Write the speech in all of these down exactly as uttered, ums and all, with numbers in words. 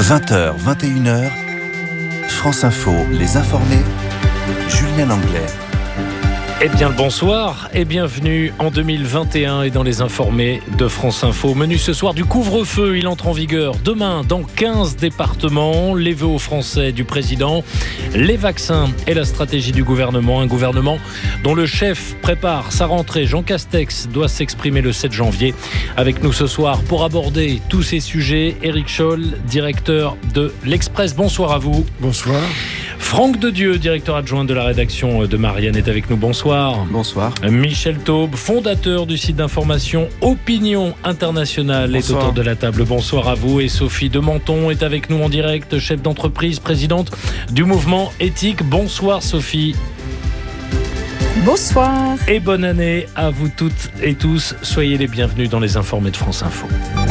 vingt heures, vingt et une heures, France Info, les informés, Julien Langlais. Eh bien le bonsoir et bienvenue en deux mille vingt et un et dans les informés de France Info. Menu ce soir du couvre-feu, il entre en vigueur demain dans quinze départements. Les vœux aux Français du président, les vaccins et la stratégie du gouvernement. Un gouvernement dont le chef prépare sa rentrée. Jean Castex doit s'exprimer le sept janvier. Avec nous ce soir pour aborder tous ces sujets, Éric Scholl, directeur de l'Express. Bonsoir à vous. Bonsoir. Franck Dedieu, directeur adjoint de la rédaction de Marianne, est avec nous. Bonsoir. Bonsoir. Michel Taube, fondateur du site d'information Opinion Internationale, Bonsoir. est autour de la table. Bonsoir à vous. Et Sophie de Menton est avec nous en direct, chef d'entreprise, présidente du mouvement éthique. Bonsoir Sophie. Bonsoir. Et bonne année à vous toutes et tous. Soyez les bienvenus dans les informés de France Info.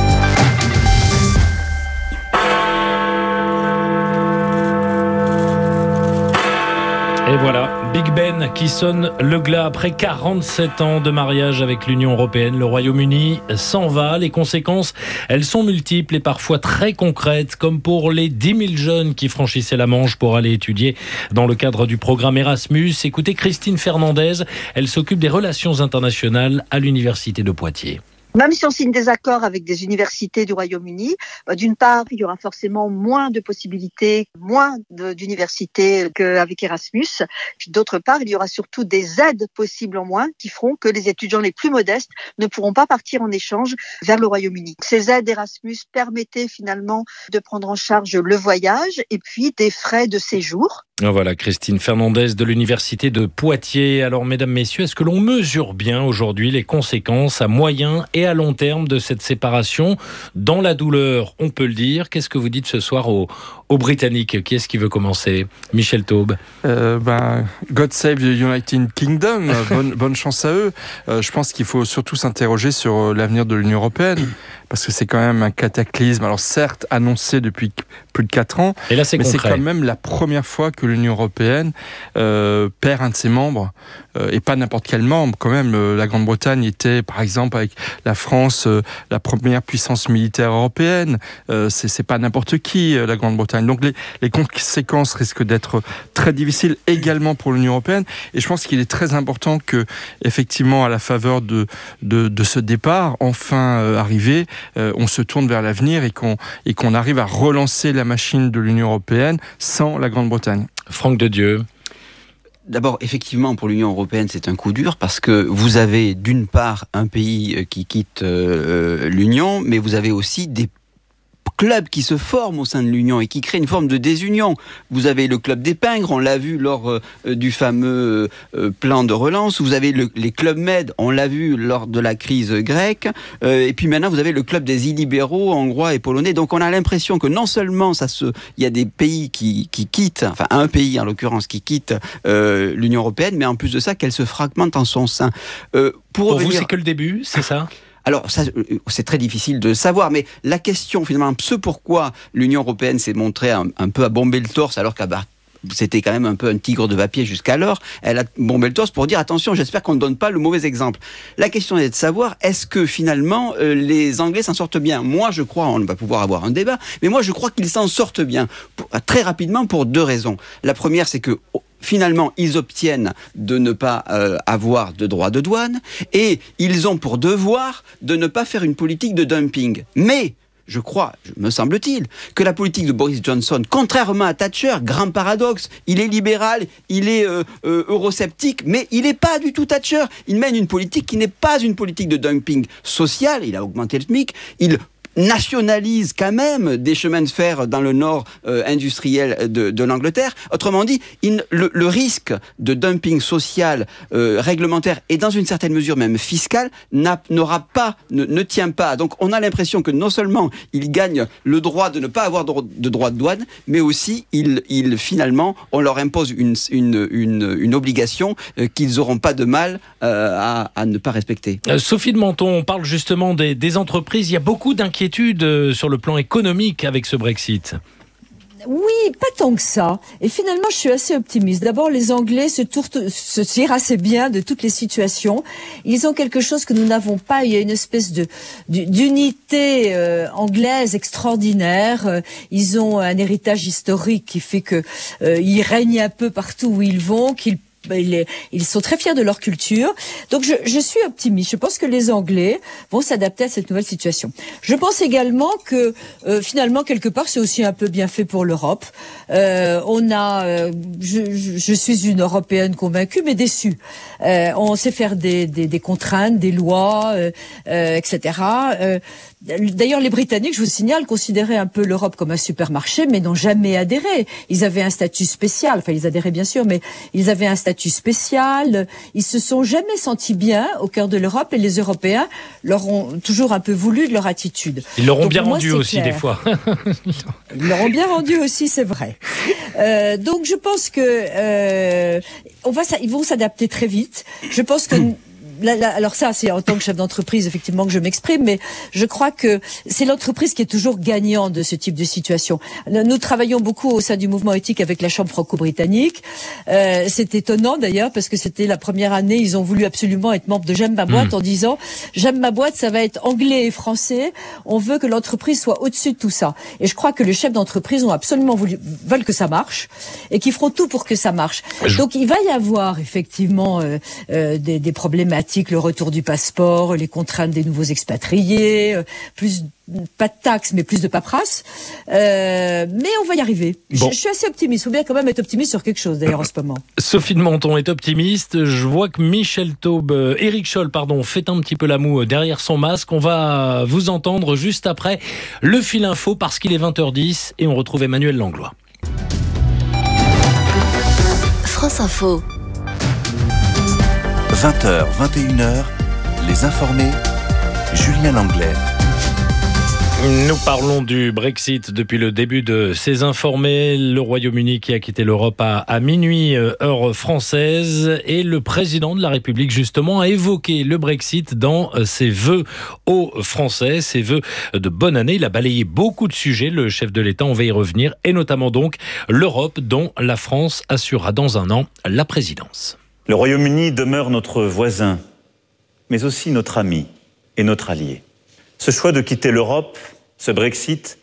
Et voilà, Big Ben qui sonne le glas après quarante-sept ans de mariage avec l'Union européenne. Le Royaume-Uni s'en va. Les conséquences, elles sont multiples et parfois très concrètes, comme pour les dix mille jeunes qui franchissaient la Manche pour aller étudier dans le cadre du programme Erasmus. Écoutez Christine Fernandez, elle s'occupe des relations internationales à l'Université de Poitiers. Même si on signe des accords avec des universités du Royaume-Uni, d'une part, il y aura forcément moins de possibilités, moins de, d'universités qu'avec Erasmus. Puis d'autre part, il y aura surtout des aides possibles en moins qui feront que les étudiants les plus modestes ne pourront pas partir en échange vers le Royaume-Uni. Ces aides Erasmus permettaient finalement de prendre en charge le voyage et puis des frais de séjour. Voilà, Christine Fernandez de l'Université de Poitiers. Alors, mesdames, messieurs, est-ce que l'on mesure bien aujourd'hui les conséquences à moyen et à long terme de cette séparation? Dans la douleur, on peut le dire. Qu'est-ce que vous dites ce soir aux, aux Britanniques? Qui est-ce qui veut commencer? Michel Taube. Euh, ben, God save the United Kingdom. Bonne, bonne chance à eux. Euh, je pense qu'il faut surtout s'interroger sur l'avenir de l'Union européenne. Parce que c'est quand même un cataclysme. Alors certes, annoncé depuis plus de quatre ans, et là, c'est mais concret. C'est quand même la première fois que l'Union européenne euh, perd un de ses membres, euh, et pas n'importe quel membre. Quand même, euh, la Grande-Bretagne était, par exemple, avec la France, euh, la première puissance militaire européenne. Euh, c'est, c'est pas n'importe qui, euh, la Grande-Bretagne. Donc les, les conséquences risquent d'être très difficiles également pour l'Union européenne. Et je pense qu'il est très important que, effectivement, à la faveur de, de, de ce départ, enfin euh, arrivé, Euh, on se tourne vers l'avenir et qu'on, et qu'on arrive à relancer la machine de l'Union européenne sans la Grande-Bretagne. Franck Dedieu. D'abord, effectivement, pour l'Union européenne, c'est un coup dur parce que vous avez d'une part un pays qui quitte euh, l'Union, mais vous avez aussi des clubs qui se forment au sein de l'Union et qui créent une forme de désunion. Vous avez le club des pingres, on l'a vu lors euh, du fameux euh, plan de relance. Vous avez le, les clubs Med, on l'a vu lors de la crise grecque. Euh, et puis maintenant, vous avez le club des illibéraux, hongrois et polonais. Donc on a l'impression que non seulement ça se, il y a des pays qui, qui quittent, enfin un pays en l'occurrence qui quitte euh, l'Union européenne, mais en plus de ça, qu'elle se fragmente en son sein. Euh, pour pour revenir... vous, c'est que le début, c'est ça? Alors, ça, c'est très difficile de savoir, mais la question, finalement, ce pourquoi l'Union européenne s'est montrée un, un peu à bomber le torse, alors qu'à bah, c'était quand même un peu un tigre de papier jusqu'alors, elle a bombé le torse pour dire, attention, j'espère qu'on ne donne pas le mauvais exemple. La question est de savoir, est-ce que finalement, euh, les Anglais s'en sortent bien? Moi, je crois, on va pouvoir avoir un débat, mais moi, je crois qu'ils s'en sortent bien, pour, très rapidement, pour deux raisons. La première, c'est que... finalement, ils obtiennent de ne pas euh, avoir de droits de douane et ils ont pour devoir de ne pas faire une politique de dumping. Mais, je crois, me semble-t-il, que la politique de Boris Johnson, contrairement à Thatcher, grand paradoxe, il est libéral, il est euh, euh, eurosceptique, mais il n'est pas du tout Thatcher. Il mène une politique qui n'est pas une politique de dumping social, il a augmenté le SMIC, il nationalise quand même des chemins de fer dans le nord euh, industriel de, de l'Angleterre. Autrement dit, il, le, le risque de dumping social, euh, réglementaire et dans une certaine mesure même fiscale n'a, n'aura pas, ne, ne tient pas. Donc on a l'impression que non seulement il gagne le droit de ne pas avoir de, de droit de douane, mais aussi il, il, finalement on leur impose une, une, une, une obligation euh, qu'ils n'auront pas de mal euh, à, à ne pas respecter. Euh, Sophie de Menton, on parle justement des, des entreprises. Il y a beaucoup d'inquiétudes sur le plan économique avec ce Brexit. Oui, pas tant que ça. Et finalement, je suis assez optimiste. D'abord, les Anglais se, tournent, se tirent assez bien de toutes les situations. Ils ont quelque chose que nous n'avons pas. Il y a une espèce de d'unité euh, anglaise extraordinaire. Ils ont un héritage historique qui fait que euh, ils règnent un peu partout où ils vont, qu'ils Ils sont très fiers de leur culture. Donc je, je suis optimiste. Je pense que les Anglais vont s'adapter à cette nouvelle situation. Je pense également que euh, finalement, quelque part, c'est aussi un peu bien fait pour l'Europe. Euh, on a, euh, je, je suis une Européenne convaincue, mais déçue. Euh, on sait faire des, des, des contraintes, des lois, euh, euh, et cetera. Euh, D'ailleurs, les Britanniques, je vous signale, considéraient un peu l'Europe comme un supermarché, mais n'ont jamais adhéré. Ils avaient un statut spécial, enfin ils adhéraient bien sûr, mais ils avaient un statut spécial. Ils se sont jamais sentis bien au cœur de l'Europe, et les Européens leur ont toujours un peu voulu de leur attitude. Ils leur ont donc, bien moi, rendu aussi clair. des fois. Ils leur ont bien rendu aussi, c'est vrai. Euh, donc je pense que euh, on va, ils vont s'adapter très vite. Je pense que Là, là, alors ça, c'est en tant que chef d'entreprise, effectivement, que je m'exprime, mais je crois que c'est l'entreprise qui est toujours gagnante de ce type de situation. Nous travaillons beaucoup au sein du mouvement éthique avec la Chambre franco-britannique. Euh, c'est étonnant d'ailleurs, parce que c'était la première année, ils ont voulu absolument être membres de J'aime ma boîte mmh. en disant « J'aime ma boîte, ça va être anglais et français, on veut que l'entreprise soit au-dessus de tout ça ». Et je crois que les chefs d'entreprise ont absolument voulu, veulent que ça marche, et qu'ils feront tout pour que ça marche. Je... Donc il va y avoir effectivement euh, euh, des, des problématiques, le retour du passeport, les contraintes des nouveaux expatriés, plus pas de taxes mais plus de paperasse, euh, mais on va y arriver. Bon. Je, je suis assez optimiste. Il faut bien quand même être optimiste sur quelque chose d'ailleurs en ce moment. Sophie de Menton est optimiste. Je vois que Michel Taube, euh, Éric Scholl, pardon, fait un petit peu la moue derrière son masque. On va vous entendre juste après le fil info parce qu'il est vingt heures dix et on retrouve Emmanuel Langlois. France Info. vingt heures, vingt et une heures, les informés, Julien Langlais. Nous parlons du Brexit depuis le début de ces informés. Le Royaume-Uni qui a quitté l'Europe à, à minuit, heure française. Et le président de la République, justement, a évoqué le Brexit dans ses vœux aux Français, ses vœux de bonne année. Il a balayé beaucoup de sujets, le chef de l'État, on va y revenir. Et notamment donc l'Europe, dont la France assurera dans un an la présidence. Le Royaume-Uni demeure notre voisin, mais aussi notre ami et notre allié. Ce choix de quitter l'Europe, ce Brexit,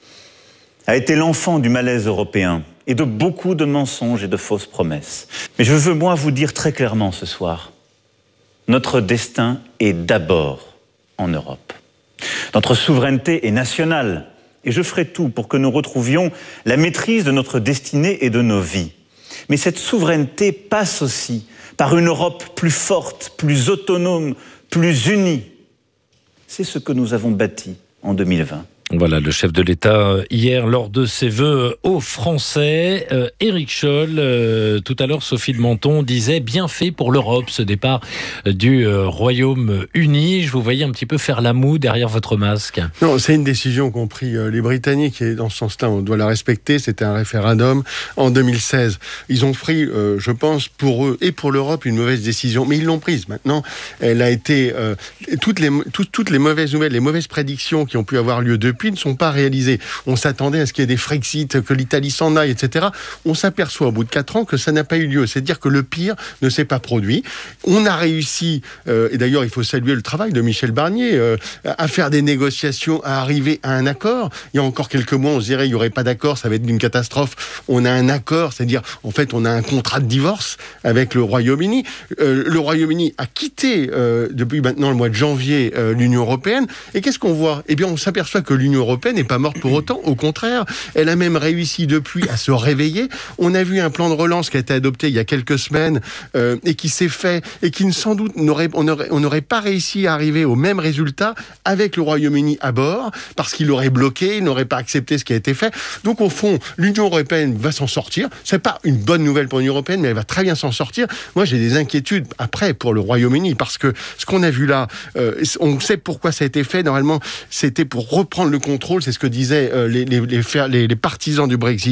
a été l'enfant du malaise européen et de beaucoup de mensonges et de fausses promesses. Mais je veux moi vous dire très clairement ce soir, notre destin est d'abord en Europe. Notre souveraineté est nationale et je ferai tout pour que nous retrouvions la maîtrise de notre destinée et de nos vies. Mais cette souveraineté passe aussi par une Europe plus forte, plus autonome, plus unie. C'est ce que nous avons bâti en deux mille vingt. Voilà, le chef de l'État, hier, lors de ses vœux aux Français. Euh, Éric Scholl, euh, tout à l'heure, Sophie de Menton disait bien fait pour l'Europe, ce départ du euh, Royaume-Uni. Je vous voyais un petit peu faire la moue derrière votre masque. Non, c'est une décision qu'ont pris euh, les Britanniques et dans ce sens-là, on doit la respecter. C'était un référendum en deux mille seize. Ils ont pris, euh, je pense, pour eux et pour l'Europe, une mauvaise décision. Mais ils l'ont prise. Maintenant, elle a été... Euh, toutes, les, tout, toutes les mauvaises nouvelles, les mauvaises prédictions qui ont pu avoir lieu depuis ne sont pas réalisées. On s'attendait à ce qu'il y ait des Frexit, que l'Italie s'en aille, et cetera. On s'aperçoit au bout de quatre ans que ça n'a pas eu lieu. C'est-à-dire que le pire ne s'est pas produit. On a réussi, euh, et d'ailleurs il faut saluer le travail de Michel Barnier, euh, à faire des négociations, à arriver à un accord. Il y a encore quelques mois, on se dirait il n'y aurait pas d'accord, ça va être une catastrophe. On a un accord, c'est-à-dire en fait on a un contrat de divorce avec le Royaume-Uni. Euh, le Royaume-Uni a quitté euh, depuis maintenant le mois de janvier euh, l'Union européenne. Et qu'est-ce qu'on voit ? Eh bien on s'aperçoit que l'Union européenne n'est pas morte pour autant. Au contraire, elle a même réussi depuis à se réveiller. On a vu un plan de relance qui a été adopté il y a quelques semaines euh, et qui s'est fait et qui sans doute n'aurait, on n'aurait on n'aurait pas réussi à arriver au même résultat avec le Royaume-Uni à bord parce qu'il aurait bloqué, il n'aurait pas accepté ce qui a été fait. Donc au fond, l'Union européenne va s'en sortir. C'est pas une bonne nouvelle pour l'Union européenne, mais elle va très bien s'en sortir. Moi, j'ai des inquiétudes après pour le Royaume-Uni parce que ce qu'on a vu là, euh, on sait pourquoi ça a été fait. Normalement, c'était pour reprendre le contrôle, c'est ce que disaient euh, les, les, les, les, les partisans du Brexit,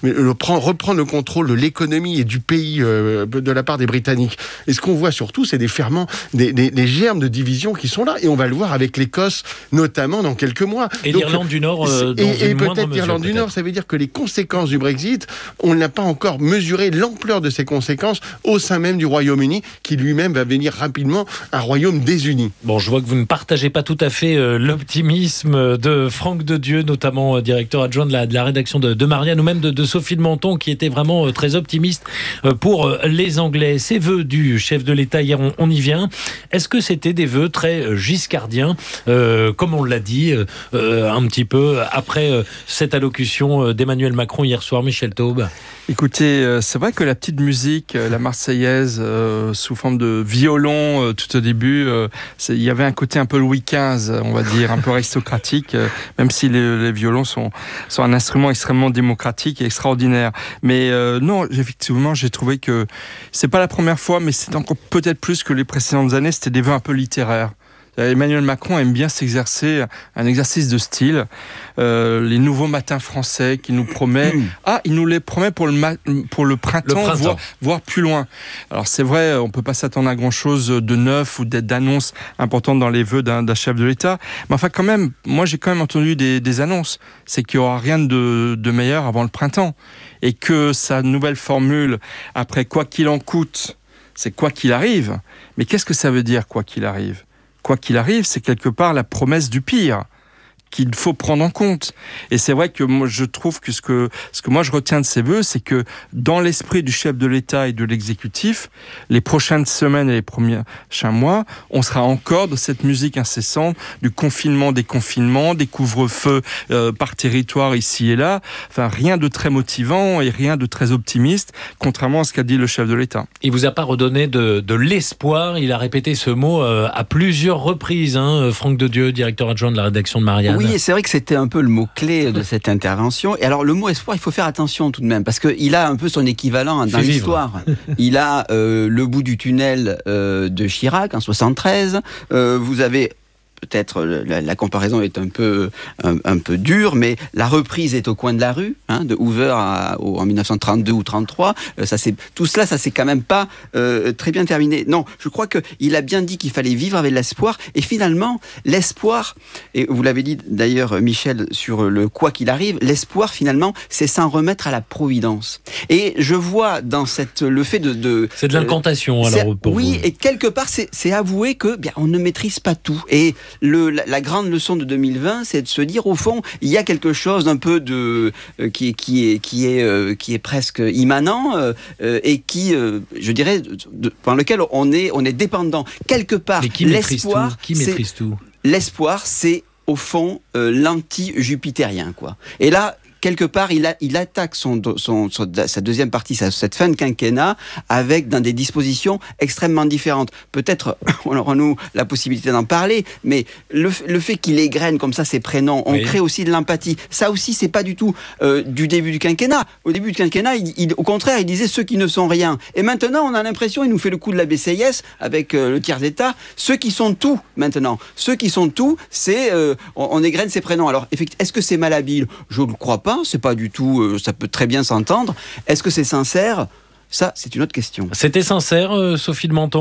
mais le, reprendre le contrôle de l'économie et du pays euh, de la part des Britanniques. Et ce qu'on voit surtout, c'est des ferments, des, des, des germes de division qui sont là. Et on va le voir avec l'Écosse, notamment dans quelques mois. Et Donc, l'Irlande du Nord, euh, dans et, une et moindre peut-être mesure, l'Irlande peut-être. du Nord, ça veut dire que les conséquences du Brexit, on n'a pas encore mesuré l'ampleur de ces conséquences au sein même du Royaume-Uni, qui lui-même va devenir rapidement un royaume désuni. Bon, je vois que vous ne partagez pas tout à fait euh, l'optimisme de Franck Dedieu, notamment euh, directeur adjoint de la, de la rédaction de, de Marianne, ou même de, de Sophie de Menton, qui était vraiment euh, très optimiste euh, pour euh, les Anglais. Ces vœux du chef de l'État, hier, on, on y vient. Est-ce que c'était des vœux très euh, giscardiens, euh, comme on l'a dit, euh, euh, un petit peu après euh, cette allocution euh, d'Emmanuel Macron hier soir, Michel Taube? Écoutez, euh, c'est vrai que la petite musique, euh, la Marseillaise, euh, sous forme de violon, euh, tout au début, euh, il y avait un côté un peu Louis quinze, on va dire, un peu aristocratique, euh, même si les, les violons sont, sont un instrument extrêmement démocratique et extraordinaire. Mais euh, non, effectivement, j'ai trouvé que c'est pas la première fois, mais c'est encore peut-être plus que les précédentes années, c'était des vœux un peu littéraires. Emmanuel Macron aime bien s'exercer, un exercice de style. Euh, les nouveaux matins français qu'il nous promet. Mmh. Ah, il nous les promet pour le, ma- pour le printemps, le printemps. Voire, voire plus loin. Alors c'est vrai, on peut pas s'attendre à grand-chose de neuf ou d'annonces importantes dans les vœux d'un, d'un chef de l'État. Mais enfin, quand même, moi j'ai quand même entendu des, des annonces. C'est qu'il y aura rien de, de meilleur avant le printemps. Et que sa nouvelle formule, après quoi qu'il en coûte, c'est quoi qu'il arrive. Mais qu'est-ce que ça veut dire, quoi qu'il arrive ? Quoi qu'il arrive, c'est quelque part la promesse du pire qu'il faut prendre en compte. Et c'est vrai que moi, je trouve que ce que, ce que moi je retiens de ces vœux, c'est que dans l'esprit du chef de l'État et de l'exécutif, les prochaines semaines et les prochains mois, on sera encore dans cette musique incessante du confinement, des confinements, des couvre-feux euh, par territoire ici et là. Enfin, rien de très motivant et rien de très optimiste, contrairement à ce qu'a dit le chef de l'État. Il vous a pas redonné de, de l'espoir. Il a répété ce mot euh, à plusieurs reprises, hein, Franck Dedieu, directeur adjoint de la rédaction de Marianne. Oui, c'est vrai que c'était un peu le mot-clé de cette intervention. Et alors, le mot espoir, il faut faire attention tout de même, parce qu'il a un peu son équivalent dans l'histoire. Il a euh, le bout du tunnel euh, de Chirac en soixante-treize. Euh, vous avez... Peut-être la, la comparaison est un peu un, un peu dure, mais la reprise est au coin de la rue, hein, de Hoover à, au, en dix-neuf cent trente-deux ou trente-trois. Euh, ça c'est tout cela, ça c'est quand même pas euh, très bien terminé. Non, je crois que il a bien dit qu'il fallait vivre avec l'espoir. Et finalement, l'espoir, et vous l'avez dit d'ailleurs, Michel, sur le quoi qu'il arrive, l'espoir finalement, c'est s'en remettre à la providence. Et je vois dans cette le fait de, de c'est de l'incantation euh, alors pour oui, vous. Et quelque part, c'est, c'est avouer que bien on ne maîtrise pas tout. Et Le, la, la grande leçon de deux mille vingt, c'est de se dire au fond, il y a quelque chose d'un peu de euh, qui est qui est qui est euh, qui est presque immanent euh, et qui, euh, je dirais, de, de, dans lequel on est on est dépendant quelque part. Mais qui l'espoir, maîtrise tout, qui maîtrise tout l'espoir, c'est au fond euh, l'anti-jupitérien, quoi. Et là. Quelque part, il, a, il attaque son, son, son, sa deuxième partie, sa, cette fin de quinquennat, avec dans des dispositions extrêmement différentes. Peut-être, on aura nous la possibilité d'en parler, mais le, le fait qu'il égrène comme ça ses prénoms, on oui. crée aussi de l'empathie. Ça aussi, c'est pas du tout euh, du début du quinquennat. Au début du quinquennat, il, il, au contraire, il disait ceux qui ne sont rien. Et maintenant, on a l'impression, il nous fait le coup de la B C I S avec euh, le tiers-État, ceux qui sont tout maintenant. Ceux qui sont tout, c'est euh, on, on égrène ses prénoms. Alors, effectivement, est-ce que c'est malhabile ? Je ne le crois pas. C'est pas du tout, euh, ça peut très bien s'entendre. Est-ce que c'est sincère ? Ça, c'est une autre question. C'était sincère, euh, Sophie de Menton ?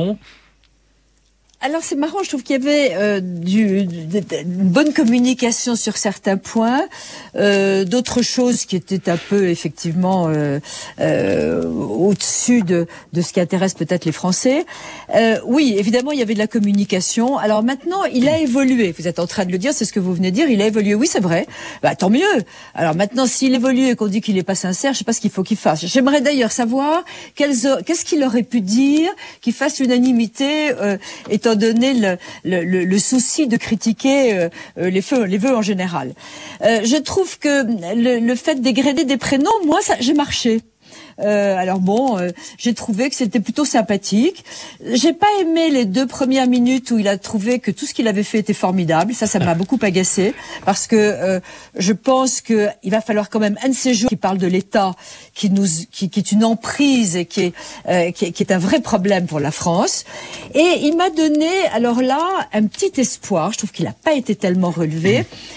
Alors c'est marrant, je trouve qu'il y avait euh, du, du, une bonne communication sur certains points, euh, d'autres choses qui étaient un peu effectivement euh, euh, au-dessus de, de ce qui intéresse peut-être les Français. Euh, oui, évidemment, il y avait de la communication. Alors maintenant, il a évolué. Vous êtes en train de le dire, c'est ce que vous venez de dire. Il a évolué. Oui, c'est vrai. Bah, tant mieux. Alors maintenant, s'il évolue et qu'on dit qu'il n'est pas sincère, je sais pas ce qu'il faut qu'il fasse. J'aimerais d'ailleurs savoir quels, qu'est-ce qu'il aurait pu dire qui fasse l'unanimité, euh, étant donné le, le, le, le souci de critiquer euh, les, vœux, les vœux en général. Euh, je trouve que le, le fait d'égrener des prénoms, moi, ça, j'ai marché. Euh, alors bon, euh, j'ai trouvé que c'était plutôt sympathique. J'ai pas aimé les deux premières minutes où il a trouvé que tout ce qu'il avait fait était formidable. Ça, ça m'a beaucoup agacé parce que euh, je pense que il va falloir quand même un de ces jours qui parle de l'État, qui nous, qui, qui est une emprise et qui est, euh, qui est, qui est un vrai problème pour la France. Et il m'a donné, alors là, un petit espoir. Je trouve qu'il n'a pas été tellement relevé.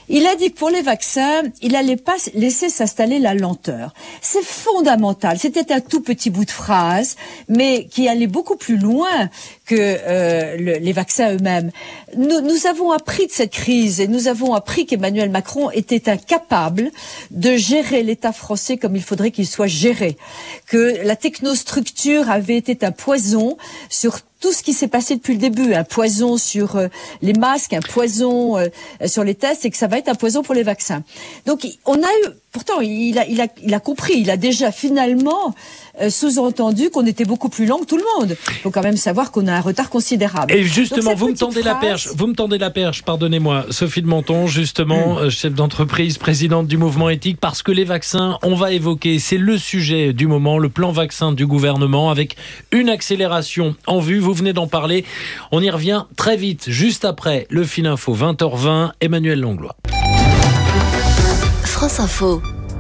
Il a dit que pour les vaccins, il n'allait pas laisser s'installer la lenteur. C'est fondamental. C'était un tout petit bout de phrase, mais qui allait beaucoup plus loin que euh, le, les vaccins eux-mêmes. Nous, nous avons appris de cette crise et nous avons appris qu'Emmanuel Macron était incapable de gérer l'État français comme il faudrait qu'il soit géré. Que la technostructure avait été un poison sur tout ce qui s'est passé depuis le début, un poison sur euh, les masques, un poison euh, sur les tests, et que ça va être un poison pour les vaccins. Donc, on a eu, pourtant, il a, il a, il a compris, il a déjà finalement euh, sous-entendu qu'on était beaucoup plus lent que tout le monde. Il faut quand même savoir qu'on a un retard considérable. Et justement, Donc, vous me tendez phrase... la perche, vous me tendez la perche, pardonnez-moi, Sophie de Menton, justement, mmh. chef d'entreprise, présidente du mouvement éthique, parce que les vaccins, on va évoquer, c'est le sujet du moment, le plan vaccin du gouvernement, avec une accélération en vue. Vous venez d'en parler. On y revient très vite, juste après le Fil Info, vingt heures vingt, Emmanuel Langlois. France Info.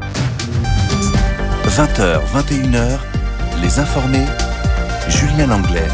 vingt heures, vingt et une heures, Les Informés, Julien Langlais.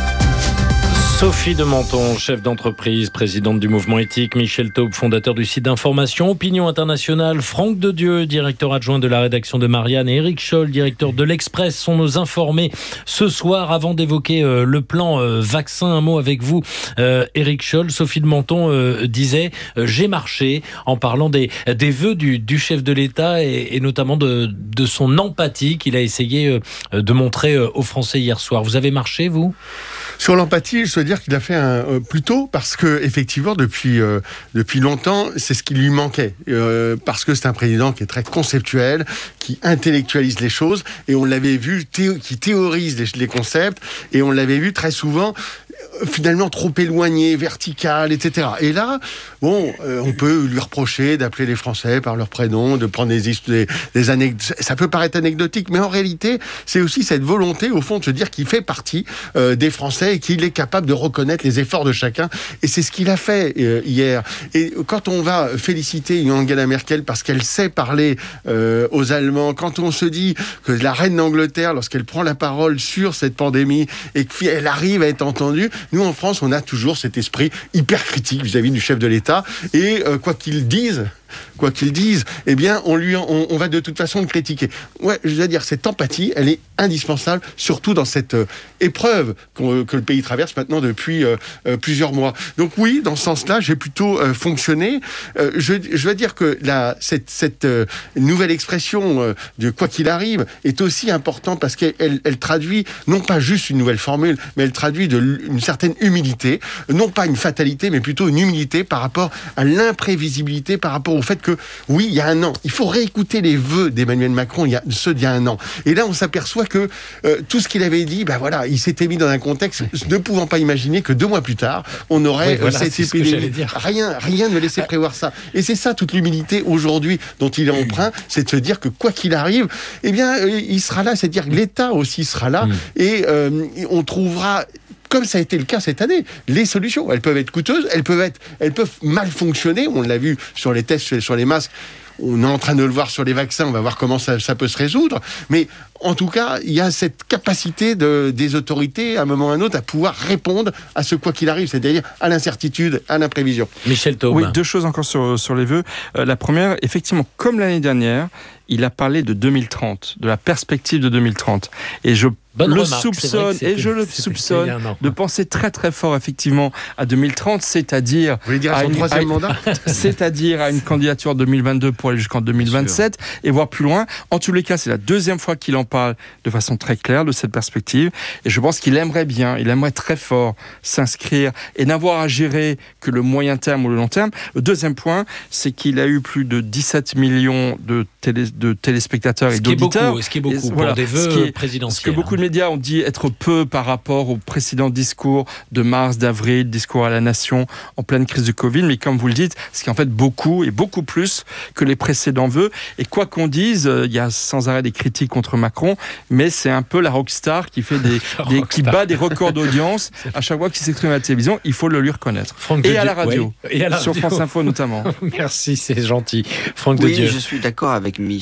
Sophie de Menton, chef d'entreprise, présidente du mouvement éthique, Michel Taube, fondateur du site d'information Opinion Internationale, Franck Dedieu, directeur adjoint de la rédaction de Marianne, et Éric Scholl, directeur de l'Express, sont nos informés ce soir. Avant d'évoquer euh, le plan euh, vaccin, un mot avec vous, euh, Éric Scholl. Sophie de Menton euh, disait euh, « j'ai marché » en parlant des, des vœux du, du chef de l'État et, et notamment de, de son empathie qu'il a essayé euh, de montrer euh, aux Français hier soir. Vous avez marché, vous ? Sur l'empathie, je dois dire qu'il a fait un euh, plus tôt, parce que effectivement depuis euh, depuis longtemps, c'est ce qui lui manquait, euh, parce que c'est un président qui est très conceptuel, qui intellectualise les choses, et on l'avait vu théo- qui théorise les, les concepts, et on l'avait vu très souvent finalement trop éloigné, vertical, et cetera. Et là, bon, euh, on peut lui reprocher d'appeler les Français par leur prénom, de prendre des, des, des anecdotes. Ça peut paraître anecdotique, mais en réalité, c'est aussi cette volonté, au fond, de se dire qu'il fait partie euh, des Français et qu'il est capable de reconnaître les efforts de chacun. Et c'est ce qu'il a fait euh, hier. Et quand on va féliciter Angela Merkel parce qu'elle sait parler euh, aux Allemands, quand on se dit que la reine d'Angleterre, lorsqu'elle prend la parole sur cette pandémie et qu'elle arrive à être entendue, nous, en France, on a toujours cet esprit hyper critique vis-à-vis du chef de l'État. Et euh, quoi qu'il dise, quoi qu'il dise, eh bien, on, lui, on, on va de toute façon le critiquer. Ouais, je veux dire, cette empathie, elle est indispensable, surtout dans cette euh, épreuve qu'on, que le pays traverse maintenant depuis euh, euh, plusieurs mois. Donc oui, dans ce sens-là, j'ai plutôt euh, fonctionné. Euh, je, je veux dire que la, cette, cette euh, nouvelle expression euh, de quoi qu'il arrive est aussi importante parce qu'elle elle, elle traduit non pas juste une nouvelle formule, mais elle traduit de, une certaine humilité, non pas une fatalité, mais plutôt une humilité par rapport à l'imprévisibilité, par rapport au fait que, oui, il y a un an, il faut réécouter les vœux d'Emmanuel Macron, il y a, ceux d'il y a un an. Et là, on s'aperçoit que euh, tout ce qu'il avait dit, ben voilà, il s'était mis dans un contexte ne pouvant pas imaginer que deux mois plus tard, on aurait oui, voilà, cette épidémie. Rien, rien ne laissait prévoir ça. Et c'est ça toute l'humilité aujourd'hui dont il est emprunt, c'est de se dire que quoi qu'il arrive, eh bien, euh, il sera là, c'est-à-dire que l'État aussi sera là, mmh. et euh, on trouvera, comme ça a été le cas cette année, les solutions. Elles peuvent être coûteuses, elles peuvent être, elles peuvent mal fonctionner. On l'a vu sur les tests, sur les masques. On est en train de le voir sur les vaccins. On va voir comment ça, ça peut se résoudre. Mais en tout cas, il y a cette capacité de, des autorités, à un moment ou à un autre, à pouvoir répondre à ce quoi qu'il arrive, c'est-à-dire à l'incertitude, à l'imprévision. Michel Taube. Oui, deux choses encore sur, sur les vœux. Euh, la première, effectivement, comme l'année dernière, il a parlé de deux mille trente, de la perspective de deux mille trente. Et je Bonne le remarque, soupçonne, et je le soupçonne de penser très très fort effectivement à deux mille trente, c'est-à-dire Vous voulez dire à, à son une, troisième à, mandat c'est-à-dire à une candidature deux mille vingt-deux pour aller jusqu'en deux mille vingt-sept et voir plus loin. En tous les cas, c'est la deuxième fois qu'il en parle de façon très claire de cette perspective. Et je pense qu'il aimerait bien, il aimerait très fort s'inscrire et n'avoir à gérer que le moyen terme ou le long terme. Le deuxième point, c'est qu'il a eu plus de dix-sept millions de, télé, de téléspectateurs ce et d'auditeurs. Ce qui est beaucoup, ce qui est beaucoup et, voilà, pour des vœux ce qui est, présidentiels. Ce que beaucoup de médias ont dit être peu par rapport au précédent discours de mars, d'avril, discours à la nation en pleine crise du Covid, mais comme vous le dites, ce qui est en fait beaucoup et beaucoup plus que les précédents vœux. Et quoi qu'on dise, il y a sans arrêt des critiques contre Macron, mais c'est un peu la rockstar qui fait des, des qui bat des records d'audience à chaque fois qu'il s'exprime à la télévision. Il faut le lui reconnaître. Franck et, de à Dieu, la radio, oui. et à la sur radio. France Info notamment. Merci, c'est gentil. Franck oui, de Dieu. je suis d'accord avec Michel.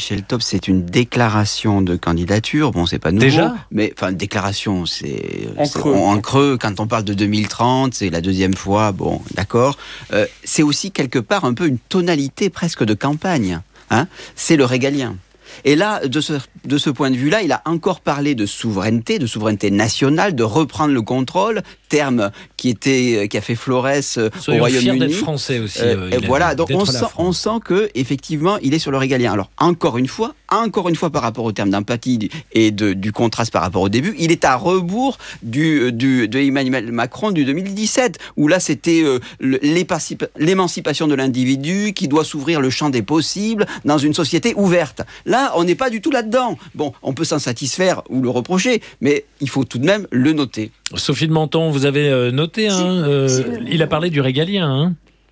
Michel Taube, c'est une déclaration de candidature. Bon, c'est pas nouveau. Déjà ? Mais, enfin, déclaration, c'est en c'est, creux. En, en creux. Quand on parle de deux mille trente, c'est la deuxième fois. Bon, d'accord. Euh, c'est aussi quelque part un peu une tonalité presque de campagne. Hein, c'est le régalien. Et là, de ce, de ce point de vue-là, il a encore parlé de souveraineté, de souveraineté nationale, de reprendre le contrôle, terme qui était, qui a fait florès Soyons au Royaume-Uni. Fiers d'être français aussi. Euh, et voilà, donc on sent, on sent que effectivement, il est sur le régalien. Alors encore une fois, encore une fois, par rapport au terme d'empathie et de, du contraste par rapport au début, il est à rebours du, du de Emmanuel Macron du deux mille dix-sept, où là c'était euh, l'émancipation de l'individu qui doit s'ouvrir le champ des possibles dans une société ouverte. Là, on n'est pas du tout là-dedans. Bon, on peut s'en satisfaire ou le reprocher, mais il faut tout de même le noter. Sophie de Menton, vous avez noté, hein, euh, il a parlé du régalien. Hein.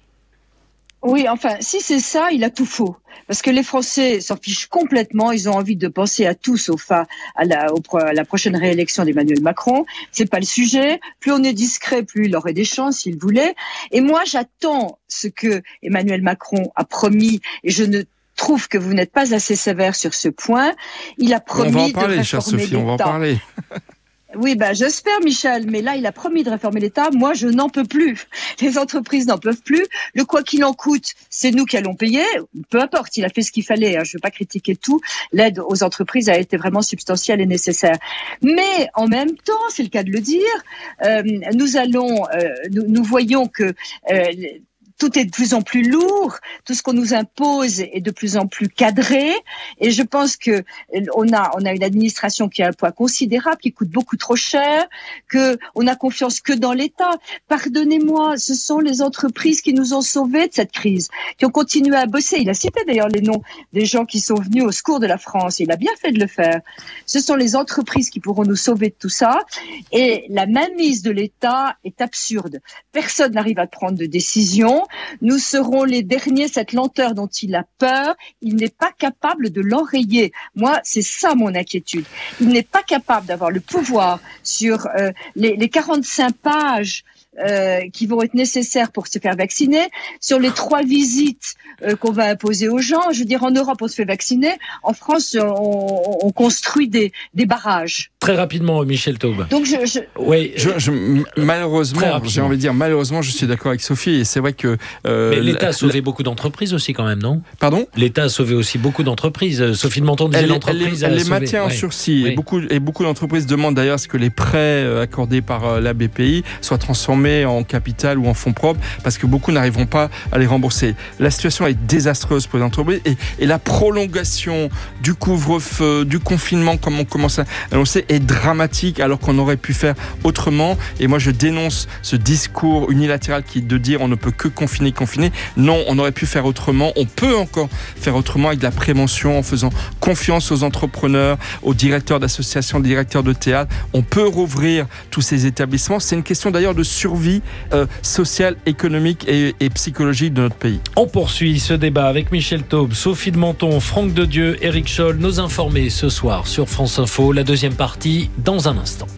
Oui, enfin, si c'est ça, il a tout faux. Parce que les Français s'en fichent complètement. Ils ont envie de penser à tout sauf à, à, la, au, à la prochaine réélection d'Emmanuel Macron. C'est pas le sujet. Plus on est discret, plus il aurait des chances s'il voulait. Et moi, j'attends ce que Emmanuel Macron a promis. Et je ne trouve que vous n'êtes pas assez sévère sur ce point. Il a promis on va en parler, de chère réformer Sophie, on va en parler. Oui, ben, j'espère, Michel, mais là, il a promis de réformer l'État. Moi, je n'en peux plus. Les entreprises n'en peuvent plus. Le quoi qu'il en coûte, c'est nous qui allons payer. Peu importe, il a fait ce qu'il fallait. Hein. Je ne veux pas critiquer tout. L'aide aux entreprises a été vraiment substantielle et nécessaire. Mais en même temps, c'est le cas de le dire, euh, nous allons, euh, nous, nous voyons que euh, tout est de plus en plus lourd, tout ce qu'on nous impose est de plus en plus cadré, et je pense que on a on a une administration qui a un poids considérable, qui coûte beaucoup trop cher, que on a confiance que dans l'État. Pardonnez-moi, ce sont les entreprises qui nous ont sauvés de cette crise, qui ont continué à bosser. Il a cité d'ailleurs les noms des gens qui sont venus au secours de la France, et il a bien fait de le faire. Ce sont les entreprises qui pourront nous sauver de tout ça, et la mainmise de l'État est absurde. Personne n'arrive à prendre de décision. Nous serons les derniers, cette lenteur dont il a peur, il n'est pas capable de l'enrayer. Moi, c'est ça mon inquiétude. Il n'est pas capable d'avoir le pouvoir sur euh, les, les quarante-cinq pages euh, qui vont être nécessaires pour se faire vacciner, sur les trois visites euh, qu'on va imposer aux gens. Je veux dire, en Europe, on se fait vacciner. En France, on, on construit des, des barrages. Très rapidement, Michel Taube. Donc, je, je... Oui, je, je, malheureusement, j'ai envie de dire, malheureusement, je suis d'accord avec Sophie, et c'est vrai que... Euh, Mais l'État la, a sauvé la... beaucoup d'entreprises aussi, quand même, non ? Pardon ? L'État a sauvé aussi beaucoup d'entreprises. Sophie de Menton disait elle, l'entreprise elle, elle a les sauvé. maintient en ouais. sursis, oui. et, beaucoup, et beaucoup d'entreprises demandent d'ailleurs à ce que les prêts accordés par la B P I soient transformés en capital ou en fonds propres, parce que beaucoup n'arriveront pas à les rembourser. La situation est désastreuse pour les entreprises, et, et la prolongation du couvre-feu, du confinement, comme on commence à annoncer, est dramatique, alors qu'on aurait pu faire autrement. Et moi, je dénonce ce discours unilatéral qui est de dire on ne peut que confiner, confiner. Non, on aurait pu faire autrement. On peut encore faire autrement avec de la prévention, en faisant confiance aux entrepreneurs, aux directeurs d'associations, aux directeurs de théâtre. On peut rouvrir tous ces établissements. C'est une question d'ailleurs de survie euh, sociale, économique et, et psychologique de notre pays. On poursuit ce débat avec Michel Taube, Sophie de Menton, Franck Dedieu, Éric Scholl, nos informés ce soir sur France Info. La deuxième partie dans un instant.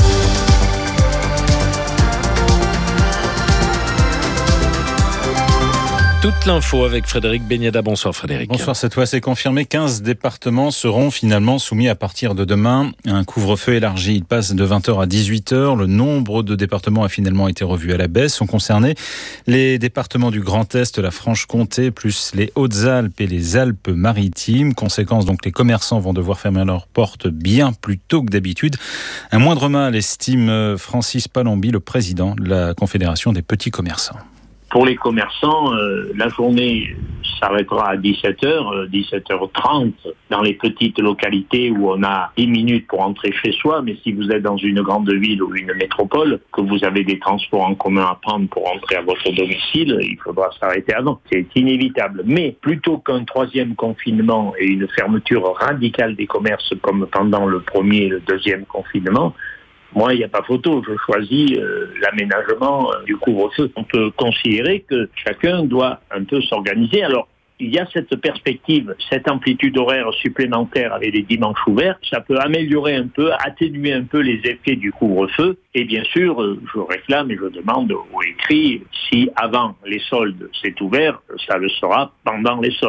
Toute l'info avec Frédéric Beniada. Bonsoir Frédéric. Bonsoir, cette fois c'est confirmé. quinze départements seront finalement soumis à partir de demain à un couvre-feu élargi. Il passe de vingt heures à dix-huit heures. Le nombre de départements a finalement été revu à la baisse. Sont concernés les départements du Grand Est, la Franche-Comté, plus les Hautes-Alpes et les Alpes-Maritimes. Conséquence, donc les commerçants vont devoir fermer leurs portes bien plus tôt que d'habitude. Un moindre mal, estime Francis Palombi, le président de la Confédération des petits commerçants. Pour les commerçants, euh, la journée s'arrêtera à dix-sept heures, dix-sept heures trente dans les petites localités où on a dix minutes pour entrer chez soi. Mais si vous êtes dans une grande ville ou une métropole, que vous avez des transports en commun à prendre pour entrer à votre domicile, il faudra s'arrêter avant. C'est inévitable. Mais plutôt qu'un troisième confinement et une fermeture radicale des commerces comme pendant le premier et le deuxième confinement, moi, il n'y a pas photo. Je choisis euh, l'aménagement euh, du couvre-feu. On peut considérer que chacun doit un peu s'organiser. Alors, il y a cette perspective, cette amplitude horaire supplémentaire avec les dimanches ouverts. Ça peut améliorer un peu, atténuer un peu les effets du couvre-feu. Et bien sûr, euh, je réclame et je demande ou écris, si avant les soldes c'est ouvert, ça le sera pendant les soldes.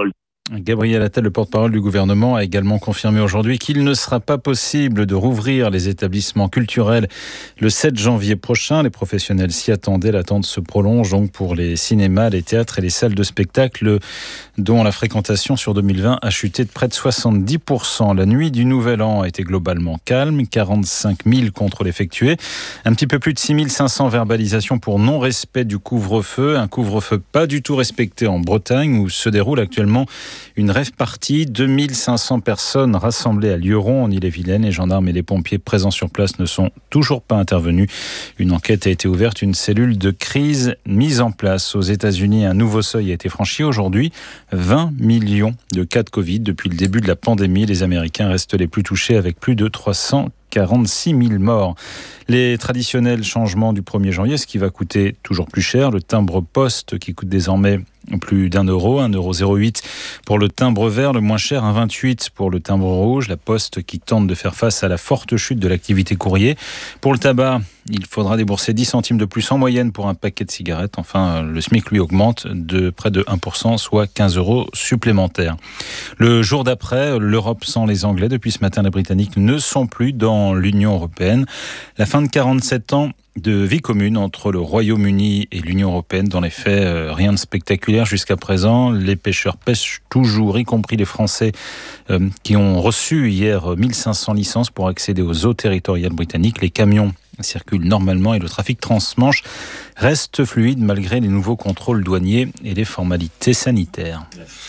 Gabriel Attal, le porte-parole du gouvernement, a également confirmé aujourd'hui qu'il ne sera pas possible de rouvrir les établissements culturels le sept janvier prochain. Les professionnels s'y attendaient. L'attente se prolonge donc pour les cinémas, les théâtres et les salles de spectacle dont la fréquentation sur deux mille vingt a chuté de près de soixante-dix pour cent. La nuit du Nouvel An a été globalement calme, quarante-cinq mille contrôles effectués, un petit peu plus de six mille cinq cents verbalisations pour non-respect du couvre-feu, un couvre-feu pas du tout respecté en Bretagne où se déroule actuellement une rave party. deux mille cinq cents personnes rassemblées à Lieurons en Ille-et-Vilaine. Les gendarmes et les pompiers présents sur place ne sont toujours pas intervenus. Une enquête a été ouverte, une cellule de crise mise en place. Aux États-Unis, un nouveau seuil a été franchi aujourd'hui. vingt millions de cas de Covid depuis le début de la pandémie. Les Américains restent les plus touchés avec plus de trois cent quarante-six mille morts. Les traditionnels changements du premier janvier, ce qui va coûter toujours plus cher. Le timbre poste qui coûte désormais plus d'un euro, un euro zéro huit pour le timbre vert, le moins cher, un vingt-huit pour le timbre rouge. La Poste qui tente de faire face à la forte chute de l'activité courrier. Pour le tabac, il faudra débourser dix centimes de plus en moyenne pour un paquet de cigarettes. Enfin, le SMIC lui augmente de près de un pour cent, soit quinze euros supplémentaires. Le jour d'après, l'Europe sans les Anglais. Depuis ce matin, les Britanniques ne sont plus dans l'Union européenne. La fin de quarante-sept ans de vie commune entre le Royaume-Uni et l'Union européenne. Dans les faits, euh, rien de spectaculaire jusqu'à présent. Les pêcheurs pêchent toujours, y compris les Français euh, qui ont reçu hier mille cinq cents licences pour accéder aux eaux territoriales britanniques. Les camions circulent normalement et le trafic transmanche reste fluide malgré les nouveaux contrôles douaniers et les formalités sanitaires.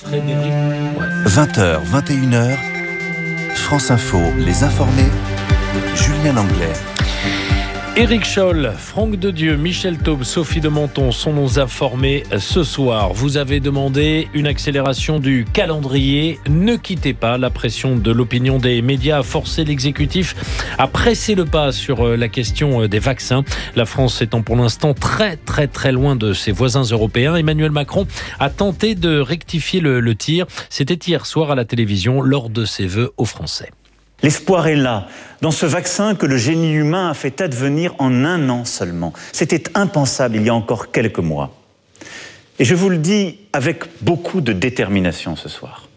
vingt heures, vingt et une heures, France Info, les informés, Julien Langlais. Éric Scholl, Franck Dedieu, Michel Taube, Sophie de Menton sont nos informés ce soir. Vous avez demandé une accélération du calendrier. Ne quittez pas. La pression de l'opinion des médias a forcé l'exécutif à presser le pas sur la question des vaccins. La France étant pour l'instant très très très loin de ses voisins européens. Emmanuel Macron a tenté de rectifier le, le tir. C'était hier soir à la télévision lors de ses vœux aux Français. L'espoir est là, dans ce vaccin que le génie humain a fait advenir en un an seulement. C'était impensable il y a encore quelques mois. Et je vous le dis avec beaucoup de détermination ce soir.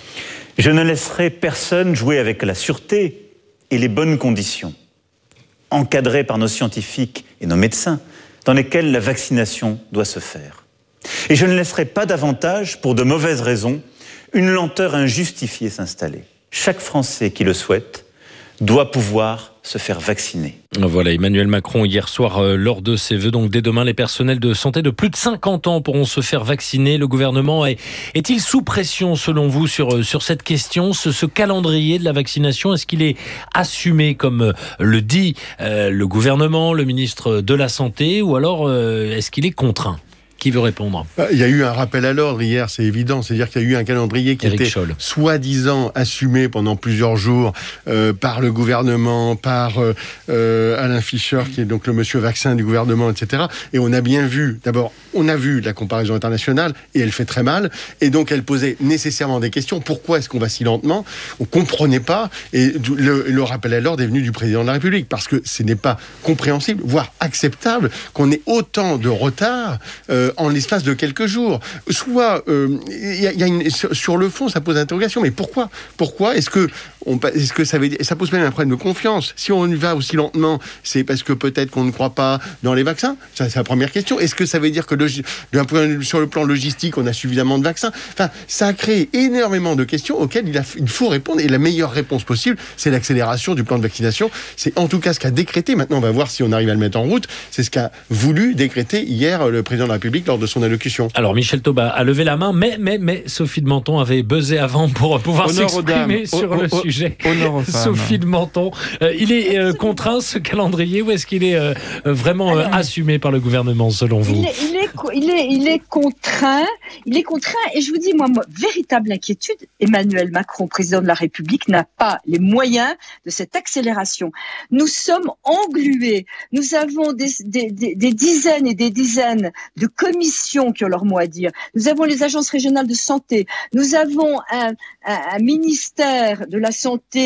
Je ne laisserai personne jouer avec la sûreté et les bonnes conditions, encadrées par nos scientifiques et nos médecins, dans lesquelles la vaccination doit se faire. Et je ne laisserai pas davantage, pour de mauvaises raisons, une lenteur injustifiée s'installer. Chaque Français qui le souhaite doit pouvoir se faire vacciner. Voilà, Emmanuel Macron hier soir euh, lors de ses vœux. Donc dès demain, les personnels de santé de plus de cinquante ans pourront se faire vacciner. Le gouvernement est, est-il sous pression selon vous sur, sur cette question, ce, ce calendrier de la vaccination? Est-ce qu'il est assumé comme euh, le dit euh, le gouvernement, le ministre de la Santé, ou alors euh, est-ce qu'il est contraint? Qui veut répondre? Il y a eu un rappel à l'ordre hier, c'est évident. C'est-à-dire qu'il y a eu un calendrier qui Éric était Scholl. soi-disant assumé pendant plusieurs jours euh, par le gouvernement, par euh, euh, Alain Fischer, qui est donc le monsieur vaccin du gouvernement, et cetera. Et on a bien vu, d'abord, on a vu la comparaison internationale, et elle fait très mal. Et donc, elle posait nécessairement des questions. Pourquoi est-ce qu'on va si lentement? On comprenait pas. Et le, le rappel à l'ordre est venu du président de la République, parce que ce n'est pas compréhensible, voire acceptable, qu'on ait autant de retard euh, en l'espace de quelques jours. Soit, euh, y a, y a une, sur le fond, ça pose interrogation, mais pourquoi Pourquoi Est-ce que, on, est-ce que ça, veut dire, ça pose même un problème de confiance? Si on y va aussi lentement, c'est parce que peut-être qu'on ne croit pas dans les vaccins? Ça, c'est la première question. Est-ce que ça veut dire que le, d'un point, sur le plan logistique, on a suffisamment de vaccins? Enfin, ça a créé énormément de questions auxquelles il, a, il faut répondre, et la meilleure réponse possible, c'est l'accélération du plan de vaccination. C'est en tout cas ce qu'a décrété, maintenant on va voir si on arrive à le mettre en route, c'est ce qu'a voulu décréter hier le président de la République lors de son allocution. Alors Michel Taube a levé la main, mais, mais, mais Sophie de Menton avait buzzé avant pour pouvoir Honneur s'exprimer sur au, le au, sujet. Honneur aux femmes. Sophie de Menton, euh, il est euh, contraint ce calendrier, ou est-ce qu'il est euh, vraiment euh, assumé par le gouvernement selon vous? il est, il, est, il, est, il est contraint, il est contraint, et je vous dis, moi, moi, véritable inquiétude, Emmanuel Macron, président de la République, n'a pas les moyens de cette accélération. Nous sommes englués, nous avons des, des, des, des dizaines et des dizaines de commissions qui ont leur mot à dire. Nous avons les agences régionales de santé, nous avons un, un, un ministère de la santé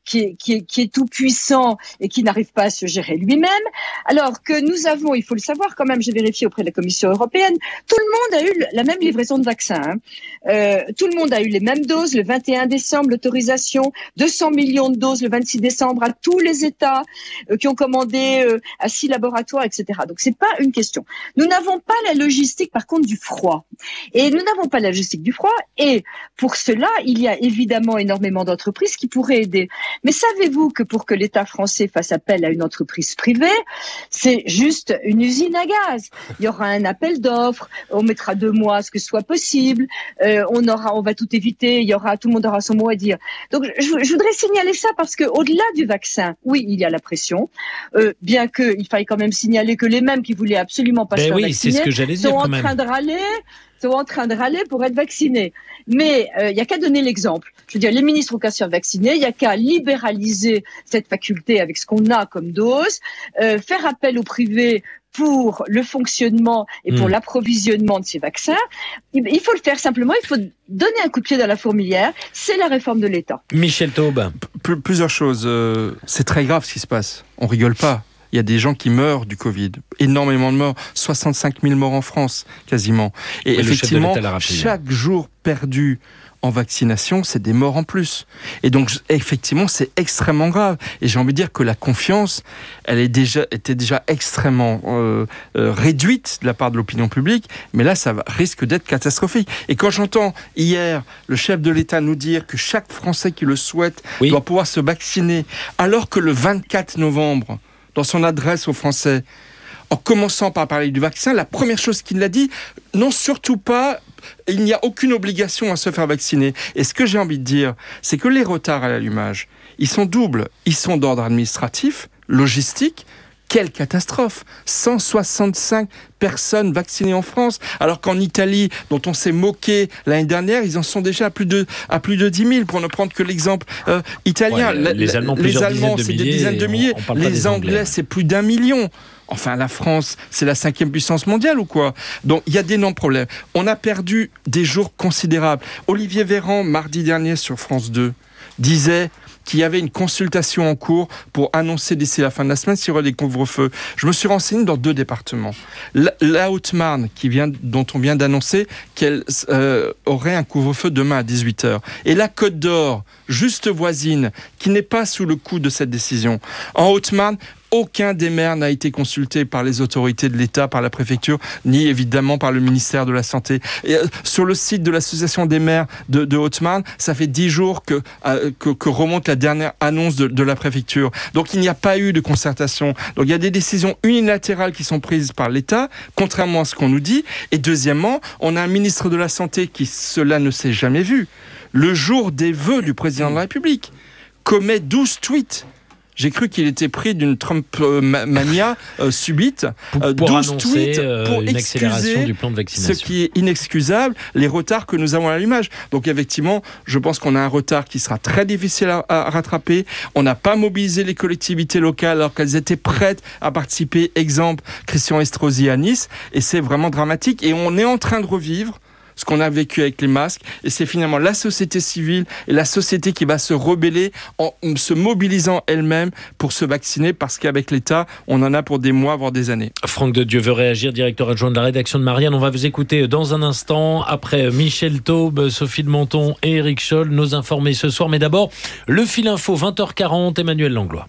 qui est, qui est, qui est tout puissant et qui n'arrive pas à se gérer lui-même. Alors que nous avons, il faut le savoir quand même, j'ai vérifié auprès de la Commission européenne, tout le monde a eu la même livraison de vaccins. Hein. Euh, tout le monde a eu les mêmes doses le vingt et un décembre, l'autorisation, deux cents millions de doses le vingt-six décembre à tous les États euh, qui ont commandé euh, à six laboratoires, et cetera. Donc c'est pas une question. Nous n'avons pas la logistique, par contre, du froid. Et nous n'avons pas la logistique du froid. Et pour cela, il y a évidemment énormément d'entreprises qui pourraient aider. Mais savez-vous que pour que l'État français fasse appel à une entreprise privée, c'est juste une usine à gaz. Il y aura un appel d'offres, on mettra deux mois à ce que ce soit possible, euh, on aura, on va tout éviter, il y aura, tout le monde aura son mot à dire. Donc je, je voudrais signaler ça parce que au-delà du vaccin, oui, il y a la pression, euh, bien qu'il faille quand même signaler que les mêmes qui voulaient absolument pas ben se faire oui, vacciner c'est ce que j'allais dire, sont quand en même. train de râler. sont en train de râler pour être vaccinés. Mais il euh, n'y a qu'à donner l'exemple. Je veux dire, les ministres ont qu'à se faire vacciner, il n'y a qu'à libéraliser cette faculté avec ce qu'on a comme dose, euh, faire appel au privé pour le fonctionnement et pour mmh. l'approvisionnement de ces vaccins. Il faut le faire simplement, il faut donner un coup de pied dans la fourmilière, c'est la réforme de l'État. Michel Taube. P- plusieurs choses. Euh, c'est très grave ce qui se passe. On rigole pas. Il y a des gens qui meurent du Covid. Énormément de morts. soixante-cinq mille morts en France, quasiment. Et oui, effectivement, chaque jour perdu en vaccination, c'est des morts en plus. Et donc, effectivement, c'est extrêmement grave. Et j'ai envie de dire que la confiance, elle est déjà, était déjà extrêmement euh, euh, réduite de la part de l'opinion publique. Mais là, ça va, risque d'être catastrophique. Et quand j'entends hier le chef de l'État nous dire que chaque Français qui le souhaite oui. doit pouvoir se vacciner, alors que le vingt-quatre novembre, dans son adresse aux Français, en commençant par parler du vaccin, la première chose qu'il a dit, non, surtout pas, il n'y a aucune obligation à se faire vacciner. Et ce que j'ai envie de dire, c'est que les retards à l'allumage, ils sont doubles. Ils sont d'ordre administratif, logistique. Quelle catastrophe! cent soixante-cinq personnes vaccinées en France, alors qu'en Italie, dont on s'est moqué l'année dernière, ils en sont déjà à plus de, à plus de dix mille, pour ne prendre que l'exemple euh, italien. Ouais, les, les Allemands, les Allemands c'est de des dizaines de milliers. Les Anglais, Anglais, c'est plus d'un million. Enfin, la France, c'est la cinquième puissance mondiale ou quoi? Donc, il y a d'énormes problèmes. On a perdu des jours considérables. Olivier Véran, mardi dernier sur France deux, disait qu'il y avait une consultation en cours pour annoncer d'ici la fin de la semaine s'il y aurait des couvre-feux. Je me suis renseigné dans deux départements. La, la Haute-Marne, qui vient, dont on vient d'annoncer qu'elle euh, aurait un couvre-feu demain à dix-huit heures. Et la Côte d'Or, juste voisine, qui n'est pas sous le coup de cette décision. En Haute-Marne, aucun des maires n'a été consulté par les autorités de l'État, par la préfecture, ni évidemment par le ministère de la Santé. Et, euh, sur le site de l'association des maires de, de Haute-Marne, ça fait dix jours que, euh, que, que remonte la dernière annonce de, de la préfecture. Donc il n'y a pas eu de concertation. Donc il y a des décisions unilatérales qui sont prises par l'État, contrairement à ce qu'on nous dit. Et deuxièmement, on a un ministre de la Santé qui, cela ne s'est jamais vu, le jour des vœux du président de la République, commet douze tweets. J'ai cru qu'il était pris d'une Trump-mania euh, subite. Pour, euh, pour douze annoncer tweets pour une accélération du plan de vaccination. Ce qui est inexcusable, les retards que nous avons à l'allumage. Donc effectivement, je pense qu'on a un retard qui sera très difficile à, à rattraper. On n'a pas mobilisé les collectivités locales alors qu'elles étaient prêtes à participer. Exemple, Christian Estrosi à Nice. Et c'est vraiment dramatique. Et on est en train de revivre ce qu'on a vécu avec les masques, et c'est finalement la société civile et la société qui va se rebeller en se mobilisant elle-même pour se vacciner, parce qu'avec l'État, on en a pour des mois, voire des années. Franck Dedieu veut réagir, directeur adjoint de la rédaction de Marianne. On va vous écouter dans un instant, après Michel Taube, Sophie de Menton et Éric Scholl, nos informés ce soir. Mais d'abord, le fil info, vingt heures quarante, Emmanuel Langlois.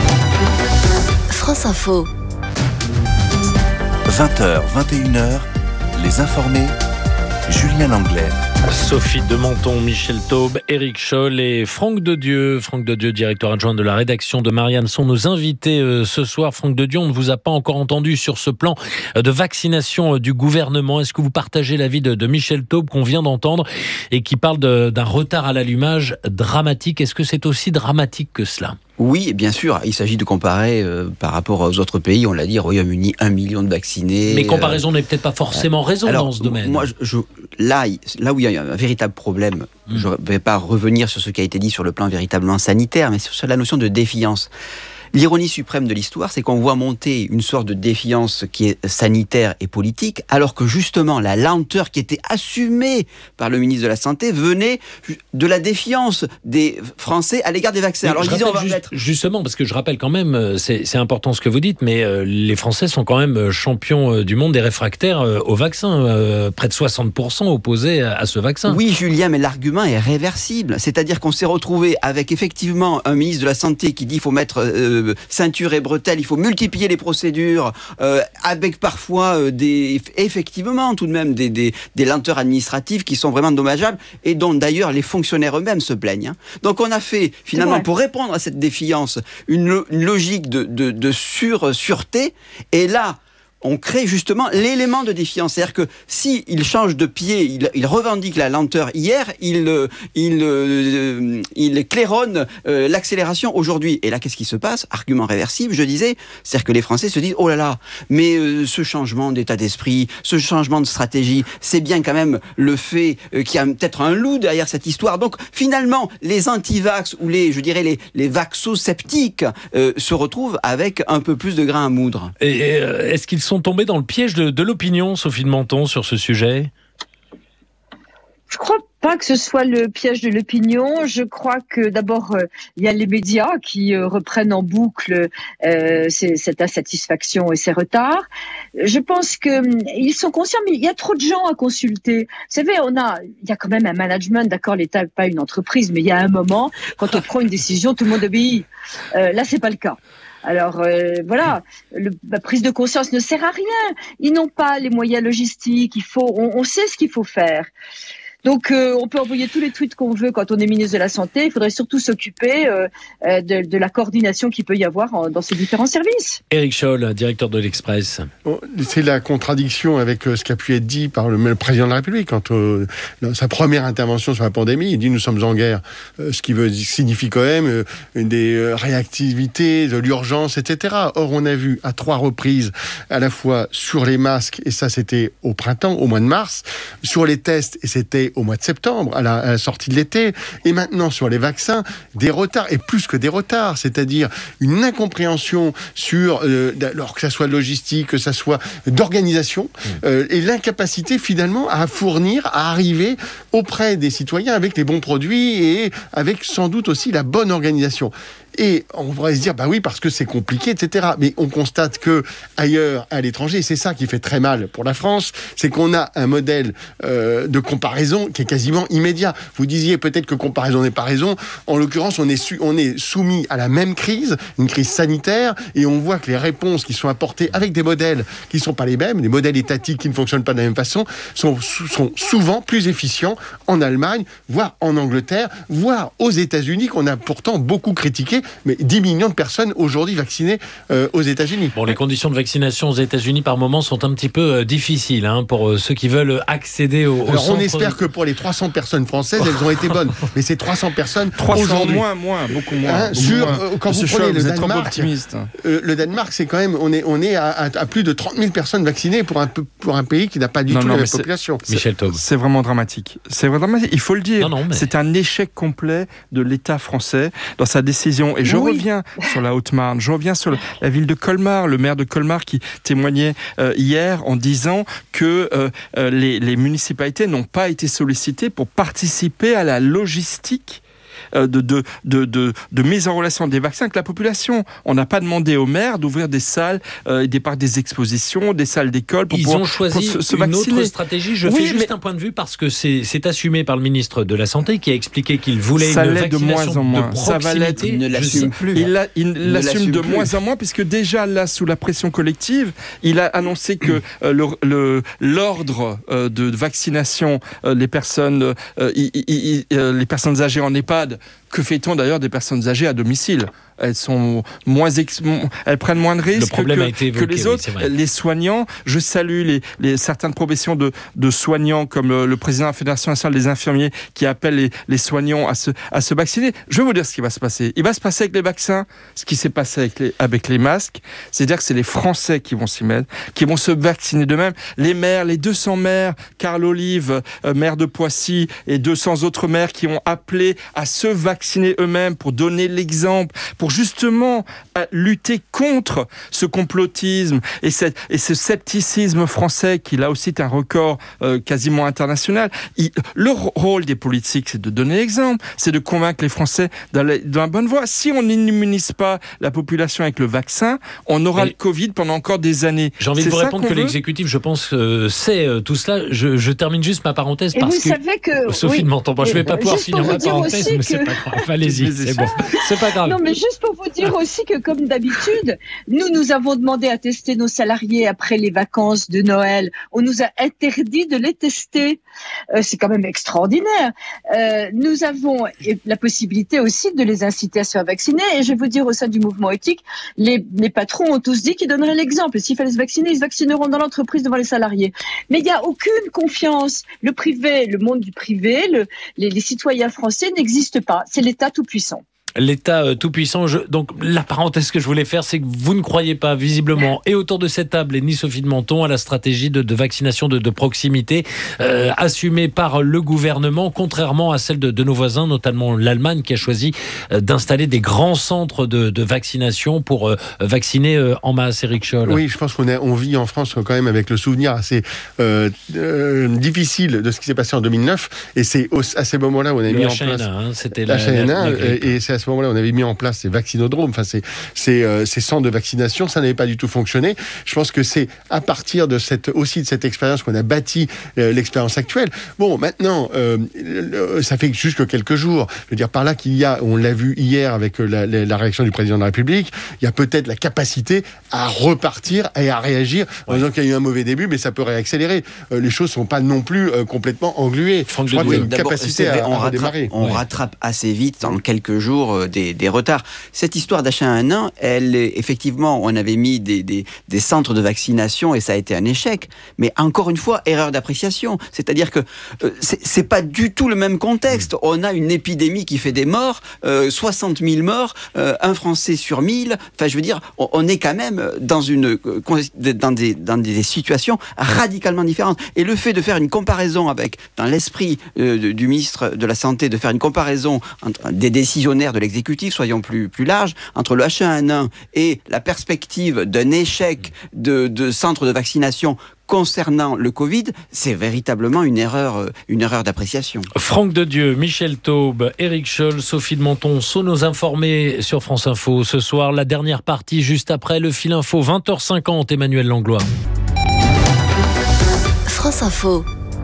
France Info. vingt heures, vingt et une heures, les informés, Julien Langlais. Sophie de Menton, Michel Taube, Éric Scholl et Franck Dedieu. Franck Dedieu, directeur adjoint de la rédaction de Marianne, sont nos invités euh, ce soir. Franck Dedieu, on ne vous a pas encore entendu sur ce plan de vaccination euh, du gouvernement. Est-ce que vous partagez l'avis de, de Michel Taube qu'on vient d'entendre et qui parle de, d'un retard à l'allumage dramatique? Est-ce que c'est aussi dramatique que cela? Oui, bien sûr. Il s'agit de comparer euh, par rapport aux autres pays. On l'a dit, Royaume-Uni, un million de vaccinés. Mais comparaison euh, n'est peut-être pas forcément raison alors, dans ce domaine. Moi, je, je, là, là où il y a un véritable problème, mmh. je ne vais pas revenir sur ce qui a été dit sur le plan véritablement sanitaire, mais sur la notion de défiance. L'ironie suprême de l'histoire, c'est qu'on voit monter une sorte de défiance qui est sanitaire et politique, alors que justement la lenteur qui était assumée par le ministre de la Santé venait de la défiance des Français à l'égard des vaccins. Alors je je disais, on va juste, mettre... Justement, parce que je rappelle quand même, c'est, c'est important ce que vous dites, mais euh, les Français sont quand même champions euh, du monde des réfractaires euh, au vaccin. Euh, près de soixante pour cent opposés à, à ce vaccin. Oui, Julien, mais l'argument est réversible. C'est-à-dire qu'on s'est retrouvé avec effectivement un ministre de la Santé qui dit qu'il faut mettre euh, ceinture et bretelles, il faut multiplier les procédures, euh, avec parfois euh, des, effectivement tout de même des, des, des lenteurs administratives qui sont vraiment dommageables et dont d'ailleurs les fonctionnaires eux-mêmes se plaignent. Hein. Donc on a fait finalement, pour répondre à cette défiance, une, une logique de, de, de sur, sûreté, et là, on crée justement l'élément de défiance. C'est-à-dire que s'il change de pied, il, il revendique la lenteur hier, il, il, euh, il claironne euh, l'accélération aujourd'hui. Et là, qu'est-ce qui se passe? Argument réversible, je disais, c'est-à-dire que les Français se disent « Oh là là, mais euh, ce changement d'état d'esprit, ce changement de stratégie, c'est bien quand même le fait euh, qu'il y a peut-être un loup derrière cette histoire. » Donc finalement, les anti-vax ou les, je dirais, les, les vaxo-sceptiques euh, se retrouvent avec un peu plus de grain à moudre. Et, et euh, est-ce qu'ils sont tombés dans le piège de, de l'opinion, Sophie de Menton, sur ce sujet? Je crois pas que ce soit le piège de l'opinion. Je crois que d'abord, euh, il y a les médias qui euh, reprennent en boucle euh, ces, cette insatisfaction et ces retards. Je pense que euh, ils sont conscients, mais il y a trop de gens à consulter. Vous savez, on a, il y a quand même un management. D'accord, l'État n'est pas une entreprise, mais il y a un moment, quand on prend une décision, tout le monde obéit. Euh, là, c'est pas le cas. Alors euh, voilà, le, la prise de conscience ne sert à rien. Ils n'ont pas les moyens logistiques. Il faut, on, on sait ce qu'il faut faire. Donc, euh, on peut envoyer tous les tweets qu'on veut quand on est ministre de la Santé. Il faudrait surtout s'occuper euh, de, de la coordination qu'il peut y avoir en, dans ces différents services. Éric Scholl, directeur de l'Express. Bon, c'est la contradiction avec ce qui a pu être dit par le, le président de la République. Quand euh, dans sa première intervention sur la pandémie, il dit « nous sommes en guerre euh, », ce qui veut, signifie quand même euh, des euh, réactivités, de l'urgence, et cetera. Or, on a vu à trois reprises, à la fois sur les masques, et ça c'était au printemps, au mois de mars, sur les tests, et c'était au mois de septembre, à la, à la sortie de l'été, et maintenant sur les vaccins, des retards, et plus que des retards, c'est-à-dire une incompréhension sur, euh, alors que ça soit logistique, que ça soit d'organisation, euh, et l'incapacité finalement à fournir, à arriver auprès des citoyens avec les bons produits et avec sans doute aussi la bonne organisation. Et on pourrait se dire, bah oui, parce que c'est compliqué, et cetera. Mais on constate que ailleurs, à l'étranger, c'est ça qui fait très mal pour la France, c'est qu'on a un modèle euh, de comparaison qui est quasiment immédiat. Vous disiez peut-être que comparaison n'est pas raison. En l'occurrence, on est, su- on est soumis à la même crise, une crise sanitaire, et on voit que les réponses qui sont apportées avec des modèles qui ne sont pas les mêmes, les modèles étatiques qui ne fonctionnent pas de la même façon, sont, sont souvent plus efficients en Allemagne, voire en Angleterre, voire aux États-Unis, qu'on a pourtant beaucoup critiqué. Mais dix millions de personnes aujourd'hui vaccinées euh, aux États-Unis. Bon, les conditions de vaccination aux États-Unis par moment sont un petit peu euh, difficiles hein, pour euh, ceux qui veulent accéder au, au Alors centre. on espère que pour les trois cents personnes françaises, elles ont été bonnes. Mais ces trois cents personnes trois cents aujourd'hui, moins, moins, beaucoup moins. Hein, beaucoup sur moins. Euh, quand Monsieur vous prenez Scholl, le vous êtes trop Danemark, optimiste. Euh, le Danemark, c'est quand même, on est, on est à, à, à plus de trente mille personnes vaccinées pour un, pour un pays qui n'a pas du non, tout non, la même c'est, population. Michel Taube. C'est vraiment dramatique. C'est vraiment dramatique. Il faut le dire. Non, non, mais... C'est un échec complet de l'État français dans sa décision. Et je oui. reviens sur la Haute-Marne. Je reviens sur la ville de Colmar, le maire de Colmar qui témoignait euh, hier en disant que euh, euh, les, les municipalités n'ont pas été sollicitées pour participer à la logistique De, de, de, de, de mise en relation des vaccins avec la population. On n'a pas demandé aux maires d'ouvrir des salles, euh, des parcs des expositions, des salles d'école pour Ils pouvoir ont choisi se, se une vacciner. autre stratégie. Je oui, fais juste mais... un point de vue parce que c'est, c'est assumé par le ministre de la Santé qui a expliqué qu'il voulait ça une l'est de vaccination moins en moins. de Ça va l'être. Il ne l'assume plus. Il, la, il, il l'assume l'assume de plus. moins en moins puisque déjà là, sous la pression collective, il a annoncé que euh, le, le, l'ordre euh, de vaccination, euh, les personnes, euh, y, y, y, euh, les personnes âgées en EHPAD. Que fait-on d'ailleurs des personnes âgées à domicile ? Elles sont moins, ex... elles prennent moins de risques que, évoqué, que les autres. Oui, les soignants, je salue les, les certaines professions de, de soignants comme le, le président de la Fédération nationale des infirmiers qui appelle les, les soignants à se, à se vacciner. Je vais vous dire ce qui va se passer. Il va se passer avec les vaccins ce qui s'est passé avec les, avec les masques. C'est-à-dire que c'est les Français qui vont s'y mettre, qui vont se vacciner d'eux-mêmes. Les maires, les deux cents maires, Carl Olive, euh, maire de Poissy, et deux cents autres maires qui ont appelé à se vacciner eux-mêmes pour donner l'exemple, pour pour justement lutter contre ce complotisme et, cette, et ce scepticisme français qui là aussi est un record euh, quasiment international. Il, le rôle des politiques, c'est de donner l'exemple, c'est de convaincre les Français dans la, dans la bonne voie. Si on n'immunise pas la population avec le vaccin, on aura Mais le Covid pendant encore des années. J'ai envie c'est de vous répondre que veut l'exécutif, je pense, euh, sait euh, tout cela. Je, je termine juste ma parenthèse et parce vous que, savez que Sophie oui, ne m'entend pas. Je ne vais pas pouvoir finir ma parenthèse, mais que... c'est pas grave. Allez-y, c'est bon. C'est pas grave. Non, mais juste pour vous dire aussi que, comme d'habitude, nous, nous avons demandé à tester nos salariés après les vacances de Noël. On nous a interdit de les tester. Euh, c'est quand même extraordinaire. Euh, nous avons la possibilité aussi de les inciter à se faire vacciner. Et je vais vous dire, au sein du mouvement éthique, les, les patrons ont tous dit qu'ils donneraient l'exemple. S'il fallait se vacciner, ils se vaccineront dans l'entreprise devant les salariés. Mais il n'y a aucune confiance. Le privé, le monde du privé, le, les, les citoyens français n'existent pas. C'est l'État tout-puissant. L'État euh, tout-puissant. Je... Donc, la parenthèse que je voulais faire, c'est que vous ne croyez pas, visiblement, et autour de cette table, et ni Sophie de Menton, à la stratégie de, de vaccination de, de proximité euh, assumée par le gouvernement, contrairement à celle de, de nos voisins, notamment l'Allemagne, qui a choisi euh, d'installer des grands centres de, de vaccination pour euh, vacciner euh, en masse. Éric Scholl. Oui, je pense qu'on est, on vit en France quand même avec le souvenir assez euh, euh, difficile de ce qui s'est passé en deux mille neuf, et c'est au, à ces moments-là où on a le mis H un N A, en place hein, c'était la, la, la, la et, et c'est à ce moment-là on avait mis en place ces vaccinodromes, enfin ces, ces, euh, ces centres de vaccination. Ça n'avait pas du tout fonctionné. Je pense que c'est à partir de cette, aussi de cette expérience qu'on a bâti euh, l'expérience actuelle. Bon, maintenant, euh, ça fait juste que quelques jours. Je veux dire, par là qu'il y a, on l'a vu hier avec la, la, la réaction du président de la République, il y a peut-être la capacité à repartir et à réagir en ouais. disant qu'il y a eu un mauvais début, mais ça peut réaccélérer. Euh, les choses ne sont pas non plus euh, complètement engluées. Je crois qu'il y a une capacité à, à redémarrer. On ouais. rattrape assez vite, en quelques jours, euh, des, des retards. Cette histoire d'H un N un, elle est, effectivement, on avait mis des, des, des centres de vaccination et ça a été un échec. Mais encore une fois, erreur d'appréciation. C'est-à-dire que euh, c'est, c'est pas du tout le même contexte. On a une épidémie qui fait des morts, euh, soixante mille morts, euh, un Français sur mille. Enfin, je veux dire, on, on est quand même dans une, dans des, dans des situations radicalement différentes. Et le fait de faire une comparaison avec, dans l'esprit euh, du ministre de la Santé, de faire une comparaison entre des décisionnaires de l'exécutif, soyons plus, plus larges, entre le H un N un et la perspective d'un échec de, de centres de vaccination concernant le Covid, c'est véritablement une erreur, une erreur d'appréciation. Franck Dedieu, Michel Taube, Éric Scholl, Sophie de Menton sont nos informés sur France Info. Ce soir, la dernière partie, juste après le fil info, vingt heures cinquante, Emmanuel Langlois. France Info.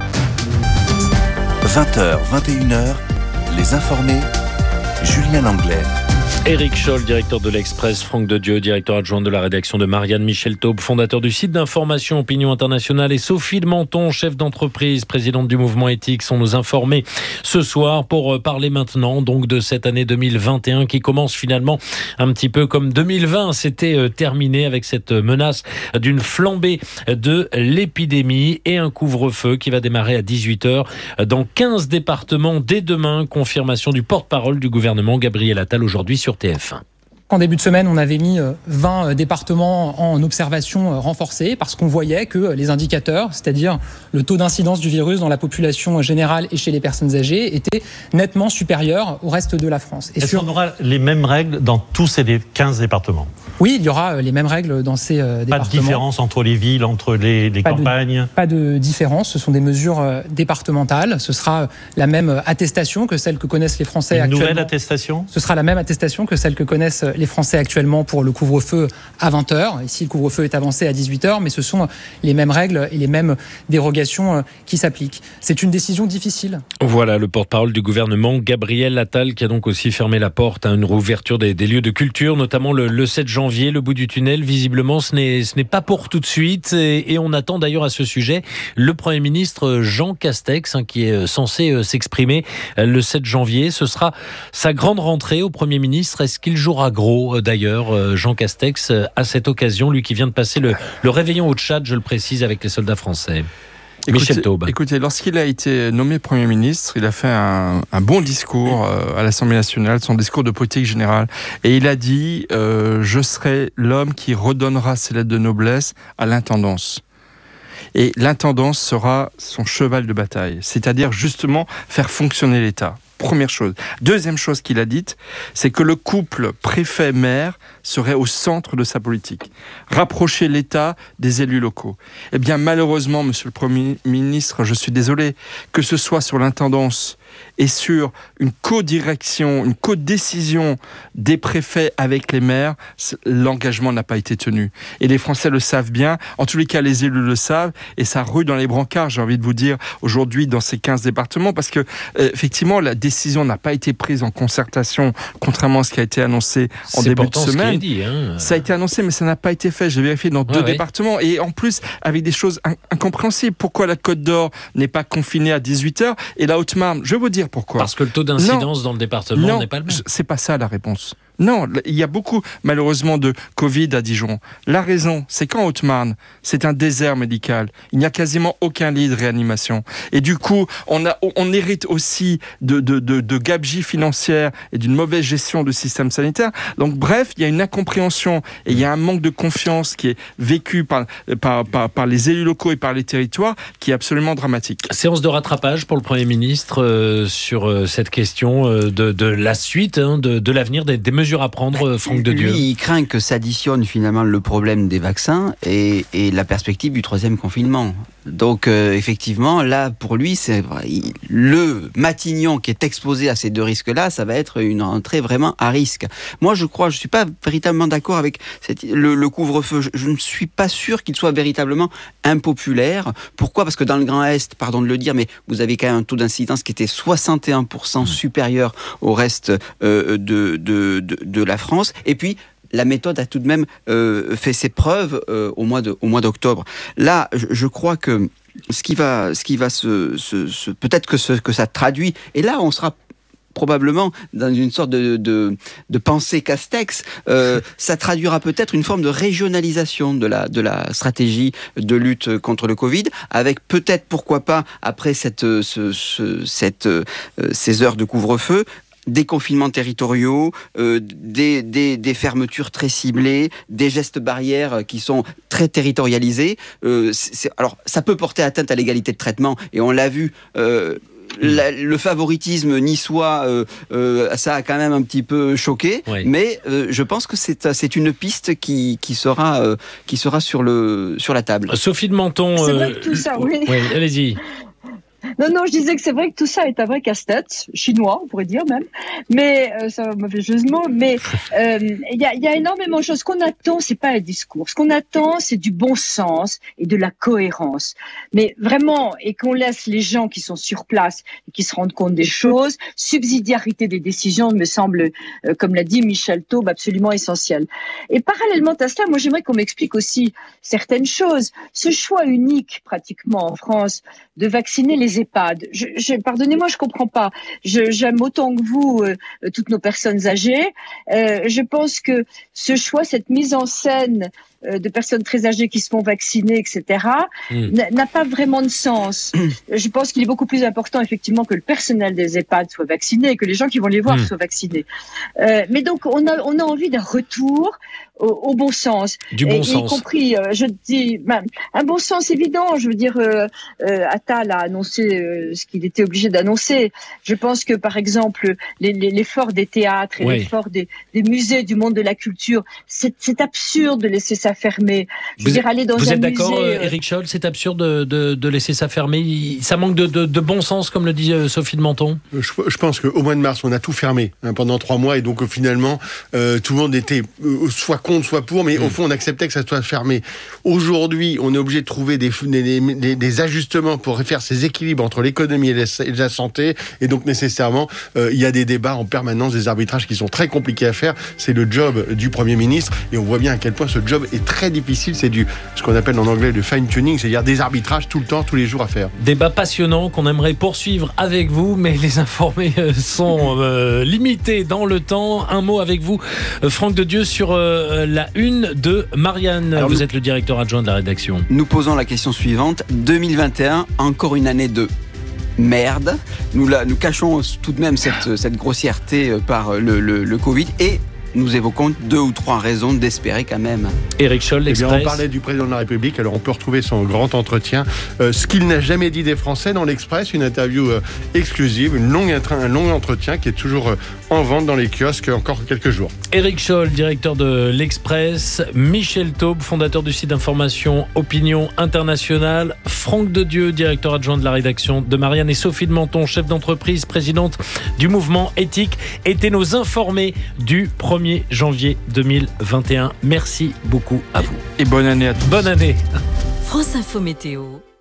vingt heures, vingt et une heures, les informés, Julien Langlais. Éric Scholl, directeur de l'Express, Franck Dedieu, directeur adjoint de la rédaction de Marianne, Michel Taube, fondateur du site d'information Opinion Internationale, et Sophie de Menton, chef d'entreprise, présidente du mouvement éthique, sont nos informés ce soir pour parler maintenant donc de cette année deux mille vingt et un qui commence finalement un petit peu comme deux mille vingt. C'était terminé avec cette menace d'une flambée de l'épidémie et un couvre-feu qui va démarrer à dix-huit heures dans quinze départements dès demain. Confirmation du porte-parole du gouvernement, Gabriel Attal, aujourd'hui sur T F un. En début de semaine, on avait mis vingt départements en observation renforcée parce qu'on voyait que les indicateurs, c'est-à-dire le taux d'incidence du virus dans la population générale et chez les personnes âgées, étaient nettement supérieurs au reste de la France. Et Est-ce sur... qu'on aura les mêmes règles dans tous ces quinze départements ? Oui, il y aura les mêmes règles dans ces départements. Pas de différence entre les villes, entre les, les pas campagnes de, Pas de différence, ce sont des mesures départementales. Ce sera la même attestation que celle que connaissent les Français Une actuellement. Une nouvelle attestation ? Ce sera la même attestation que celle que connaissent les Français actuellement pour le couvre-feu à vingt heures. Ici, le couvre-feu est avancé à dix-huit heures, mais ce sont les mêmes règles et les mêmes dérogations qui s'appliquent. C'est une décision difficile. Voilà le porte-parole du gouvernement, Gabriel Attal, qui a donc aussi fermé la porte à une réouverture des, des lieux de culture, notamment le, le sept janvier, le bout du tunnel. Visiblement, ce n'est, ce n'est pas pour tout de suite. Et, et on attend d'ailleurs à ce sujet le Premier ministre Jean Castex, hein, qui est censé euh, s'exprimer euh, le sept janvier. Ce sera sa grande rentrée au Premier ministre. Est-ce qu'il jouera gros d'ailleurs, Jean Castex, à cette occasion, lui qui vient de passer le, le réveillon au Tchad, je le précise, avec les soldats français. Écoutez, Michel Taube. Écoutez, lorsqu'il a été nommé Premier ministre, il a fait un, un bon discours euh, à l'Assemblée nationale, son discours de politique générale, et il a dit euh, « Je serai l'homme qui redonnera ses lettres de noblesse à l'intendance ». Et l'intendance sera son cheval de bataille, c'est-à-dire justement faire fonctionner l'État. Première chose. Deuxième chose qu'il a dite, c'est que le couple préfet-maire serait au centre de sa politique. Rapprocher l'État des élus locaux. Eh bien, malheureusement, Monsieur le Premier ministre, je suis désolé, que ce soit sur l'intendance et sur une co-direction, une co-décision des préfets avec les maires, l'engagement n'a pas été tenu. Et les Français le savent bien, en tous les cas les élus le savent, et ça rue dans les brancards, j'ai envie de vous dire, aujourd'hui dans ces quinze départements, parce que euh, effectivement la décision n'a pas été prise en concertation, contrairement à ce qui a été annoncé en C'est début de semaine. Ce qui est dit, hein. Ça a été annoncé, mais ça n'a pas été fait, j'ai vérifié dans ouais, deux ouais. départements, et en plus avec des choses in- incompréhensibles. Pourquoi la Côte d'Or n'est pas confinée à dix-huit heures, et la Haute-Marne, je vais vous dire pourquoi. Parce que le taux d'incidence non, dans le département non, n'est pas le même. C'est pas ça la réponse. Non, il y a beaucoup, malheureusement, de Covid à Dijon. La raison, c'est qu'en Haute-Marne, c'est un désert médical. Il n'y a quasiment aucun lit de réanimation. Et du coup, on, a, on hérite aussi de, de, de, de gabegie financière et d'une mauvaise gestion du système sanitaire. Donc, bref, il y a une incompréhension et il y a un manque de confiance qui est vécu par, par, par, par les élus locaux et par les territoires qui est absolument dramatique. Séance de rattrapage pour le Premier ministre euh, sur euh, cette question euh, de, de la suite, hein, de, de l'avenir des, des mesures à prendre, Franck Dedieu. Lui, il craint que s'additionne finalement le problème des vaccins et, et la perspective du troisième confinement. Donc euh, effectivement, là, pour lui, c'est il, le Matignon qui est exposé à ces deux risques-là, ça va être une entrée vraiment à risque. Moi, je crois, je suis pas véritablement d'accord avec cette, le, le couvre-feu. Je, je ne suis pas sûr qu'il soit véritablement impopulaire. Pourquoi ? Parce que dans le Grand Est, pardon de le dire, mais vous avez quand même un taux d'incidence qui était soixante et un pour cent supérieur au reste euh, de, de, de, de la France. Et puis, la méthode a tout de même euh, fait ses preuves euh, au mois de, au mois d'octobre. Là, je, je crois que ce qui va, ce qui va se, se, se peut-être que ce que ça traduit. Et là, on sera probablement dans une sorte de, de, de pensée Castex, euh, ça traduira peut-être une forme de régionalisation de la, de la stratégie de lutte contre le Covid, avec peut-être, pourquoi pas, après cette, ce, ce, cette, euh, ces heures de couvre-feu, des confinements territoriaux, euh, des, des, des fermetures très ciblées, des gestes barrières qui sont très territorialisés. Euh, c'est, alors, ça peut porter atteinte à l'égalité de traitement, et on l'a vu... Euh, La, le favoritisme niçois, euh, euh, ça a quand même un petit peu choqué, oui. mais euh, je pense que c'est, c'est une piste qui, qui, sera, euh, qui sera sur, le, sur la table. Sophie de Menton... C'est vrai que tout ça, oui. oui allez-y. Non, non, je disais que c'est vrai que tout ça est un vrai casse-tête, chinois, on pourrait dire même, mais euh, ça m'a fait jeu de mots, mais il euh, y, a, y a énormément de choses. Ce qu'on attend, c'est pas un discours. Ce qu'on attend, c'est du bon sens et de la cohérence. Mais vraiment, et qu'on laisse les gens qui sont sur place et qui se rendent compte des choses, subsidiarité des décisions me semble, euh, comme l'a dit Michel Taube, absolument essentiel. Et parallèlement à cela, moi j'aimerais qu'on m'explique aussi certaines choses. Ce choix unique, pratiquement en France, de vacciner les EHPAD. Je, je, pardonnez-moi, je comprends pas. Je, j'aime autant que vous euh, toutes nos personnes âgées. Euh, je pense que ce choix, cette mise en scène euh, de personnes très âgées qui se font vacciner, et cetera, mmh. n'a, n'a pas vraiment de sens. Mmh. Je pense qu'il est beaucoup plus important, effectivement, que le personnel des EHPAD soit vacciné, que les gens qui vont les voir mmh. soient vaccinés. Euh, mais donc, on a, on a envie d'un retour au, au bon sens. Du bon et, sens. Y compris, euh, je dis, ben, un bon sens évident. Je veux dire, euh, euh, Attal a annoncé euh, ce qu'il était obligé d'annoncer. Je pense que, par exemple, les, les, l'effort des théâtres et oui. l'effort des, des musées du monde de la culture, c'est, c'est absurde de laisser ça fermer. Je veux vous dire, aller dans vous un êtes d'accord, musée, euh, Éric Scholl, c'est absurde de, de, de laisser ça fermer. Ça manque de, de, de bon sens, comme le dit euh, Sophie de Menton. Je, je pense qu'au mois de mars, on a tout fermé hein, pendant trois mois, et donc euh, finalement, euh, tout le monde était euh, soit contre, soit pour, mais mmh. au fond, on acceptait que ça soit fermé. Aujourd'hui, on est obligé de trouver des, des, des, des ajustements pour faire ces équilibres entre l'économie et, les, et la santé, et donc nécessairement, euh, il y a des débats en permanence, des arbitrages qui sont très compliqués à faire. C'est le job du Premier ministre, et on voit bien à quel point ce job est très difficile. C'est du ce qu'on appelle en anglais du fine-tuning, c'est-à-dire des arbitrages tout le temps, tous les jours à faire. Débat passionnant qu'on aimerait poursuivre avec vous, mais les informés sont euh, limités dans le temps. Un mot avec vous, Franck Dedieu, sur euh, la une de Marianne. Alors, vous nous, êtes le directeur adjoint de la rédaction. Nous posons la question suivante. deux mille vingt et un, encore une année de merde. Nous, la, nous cachons tout de même cette, cette grossièreté par le, le, le Covid, et nous évoquons deux ou trois raisons d'espérer quand même. Éric Scholl, l'Express. Eh bien, on parlait du président de la République, alors on peut retrouver son grand entretien. Euh, ce qu'il n'a jamais dit des Français dans l'Express, une interview euh, exclusive, une longue, un long entretien qui est toujours euh, en vente dans les kiosques encore quelques jours. Éric Scholl, directeur de l'Express. Michel Taube, fondateur du site d'information Opinion Internationale. Franck Dedieu, directeur adjoint de la rédaction de Marianne, et Sophie de Menton, chef d'entreprise, présidente du mouvement éthique, étaient nos informés du premier janvier deux mille vingt et un. Merci beaucoup à vous. Et bonne année à tous. Bonne année. France Info Météo.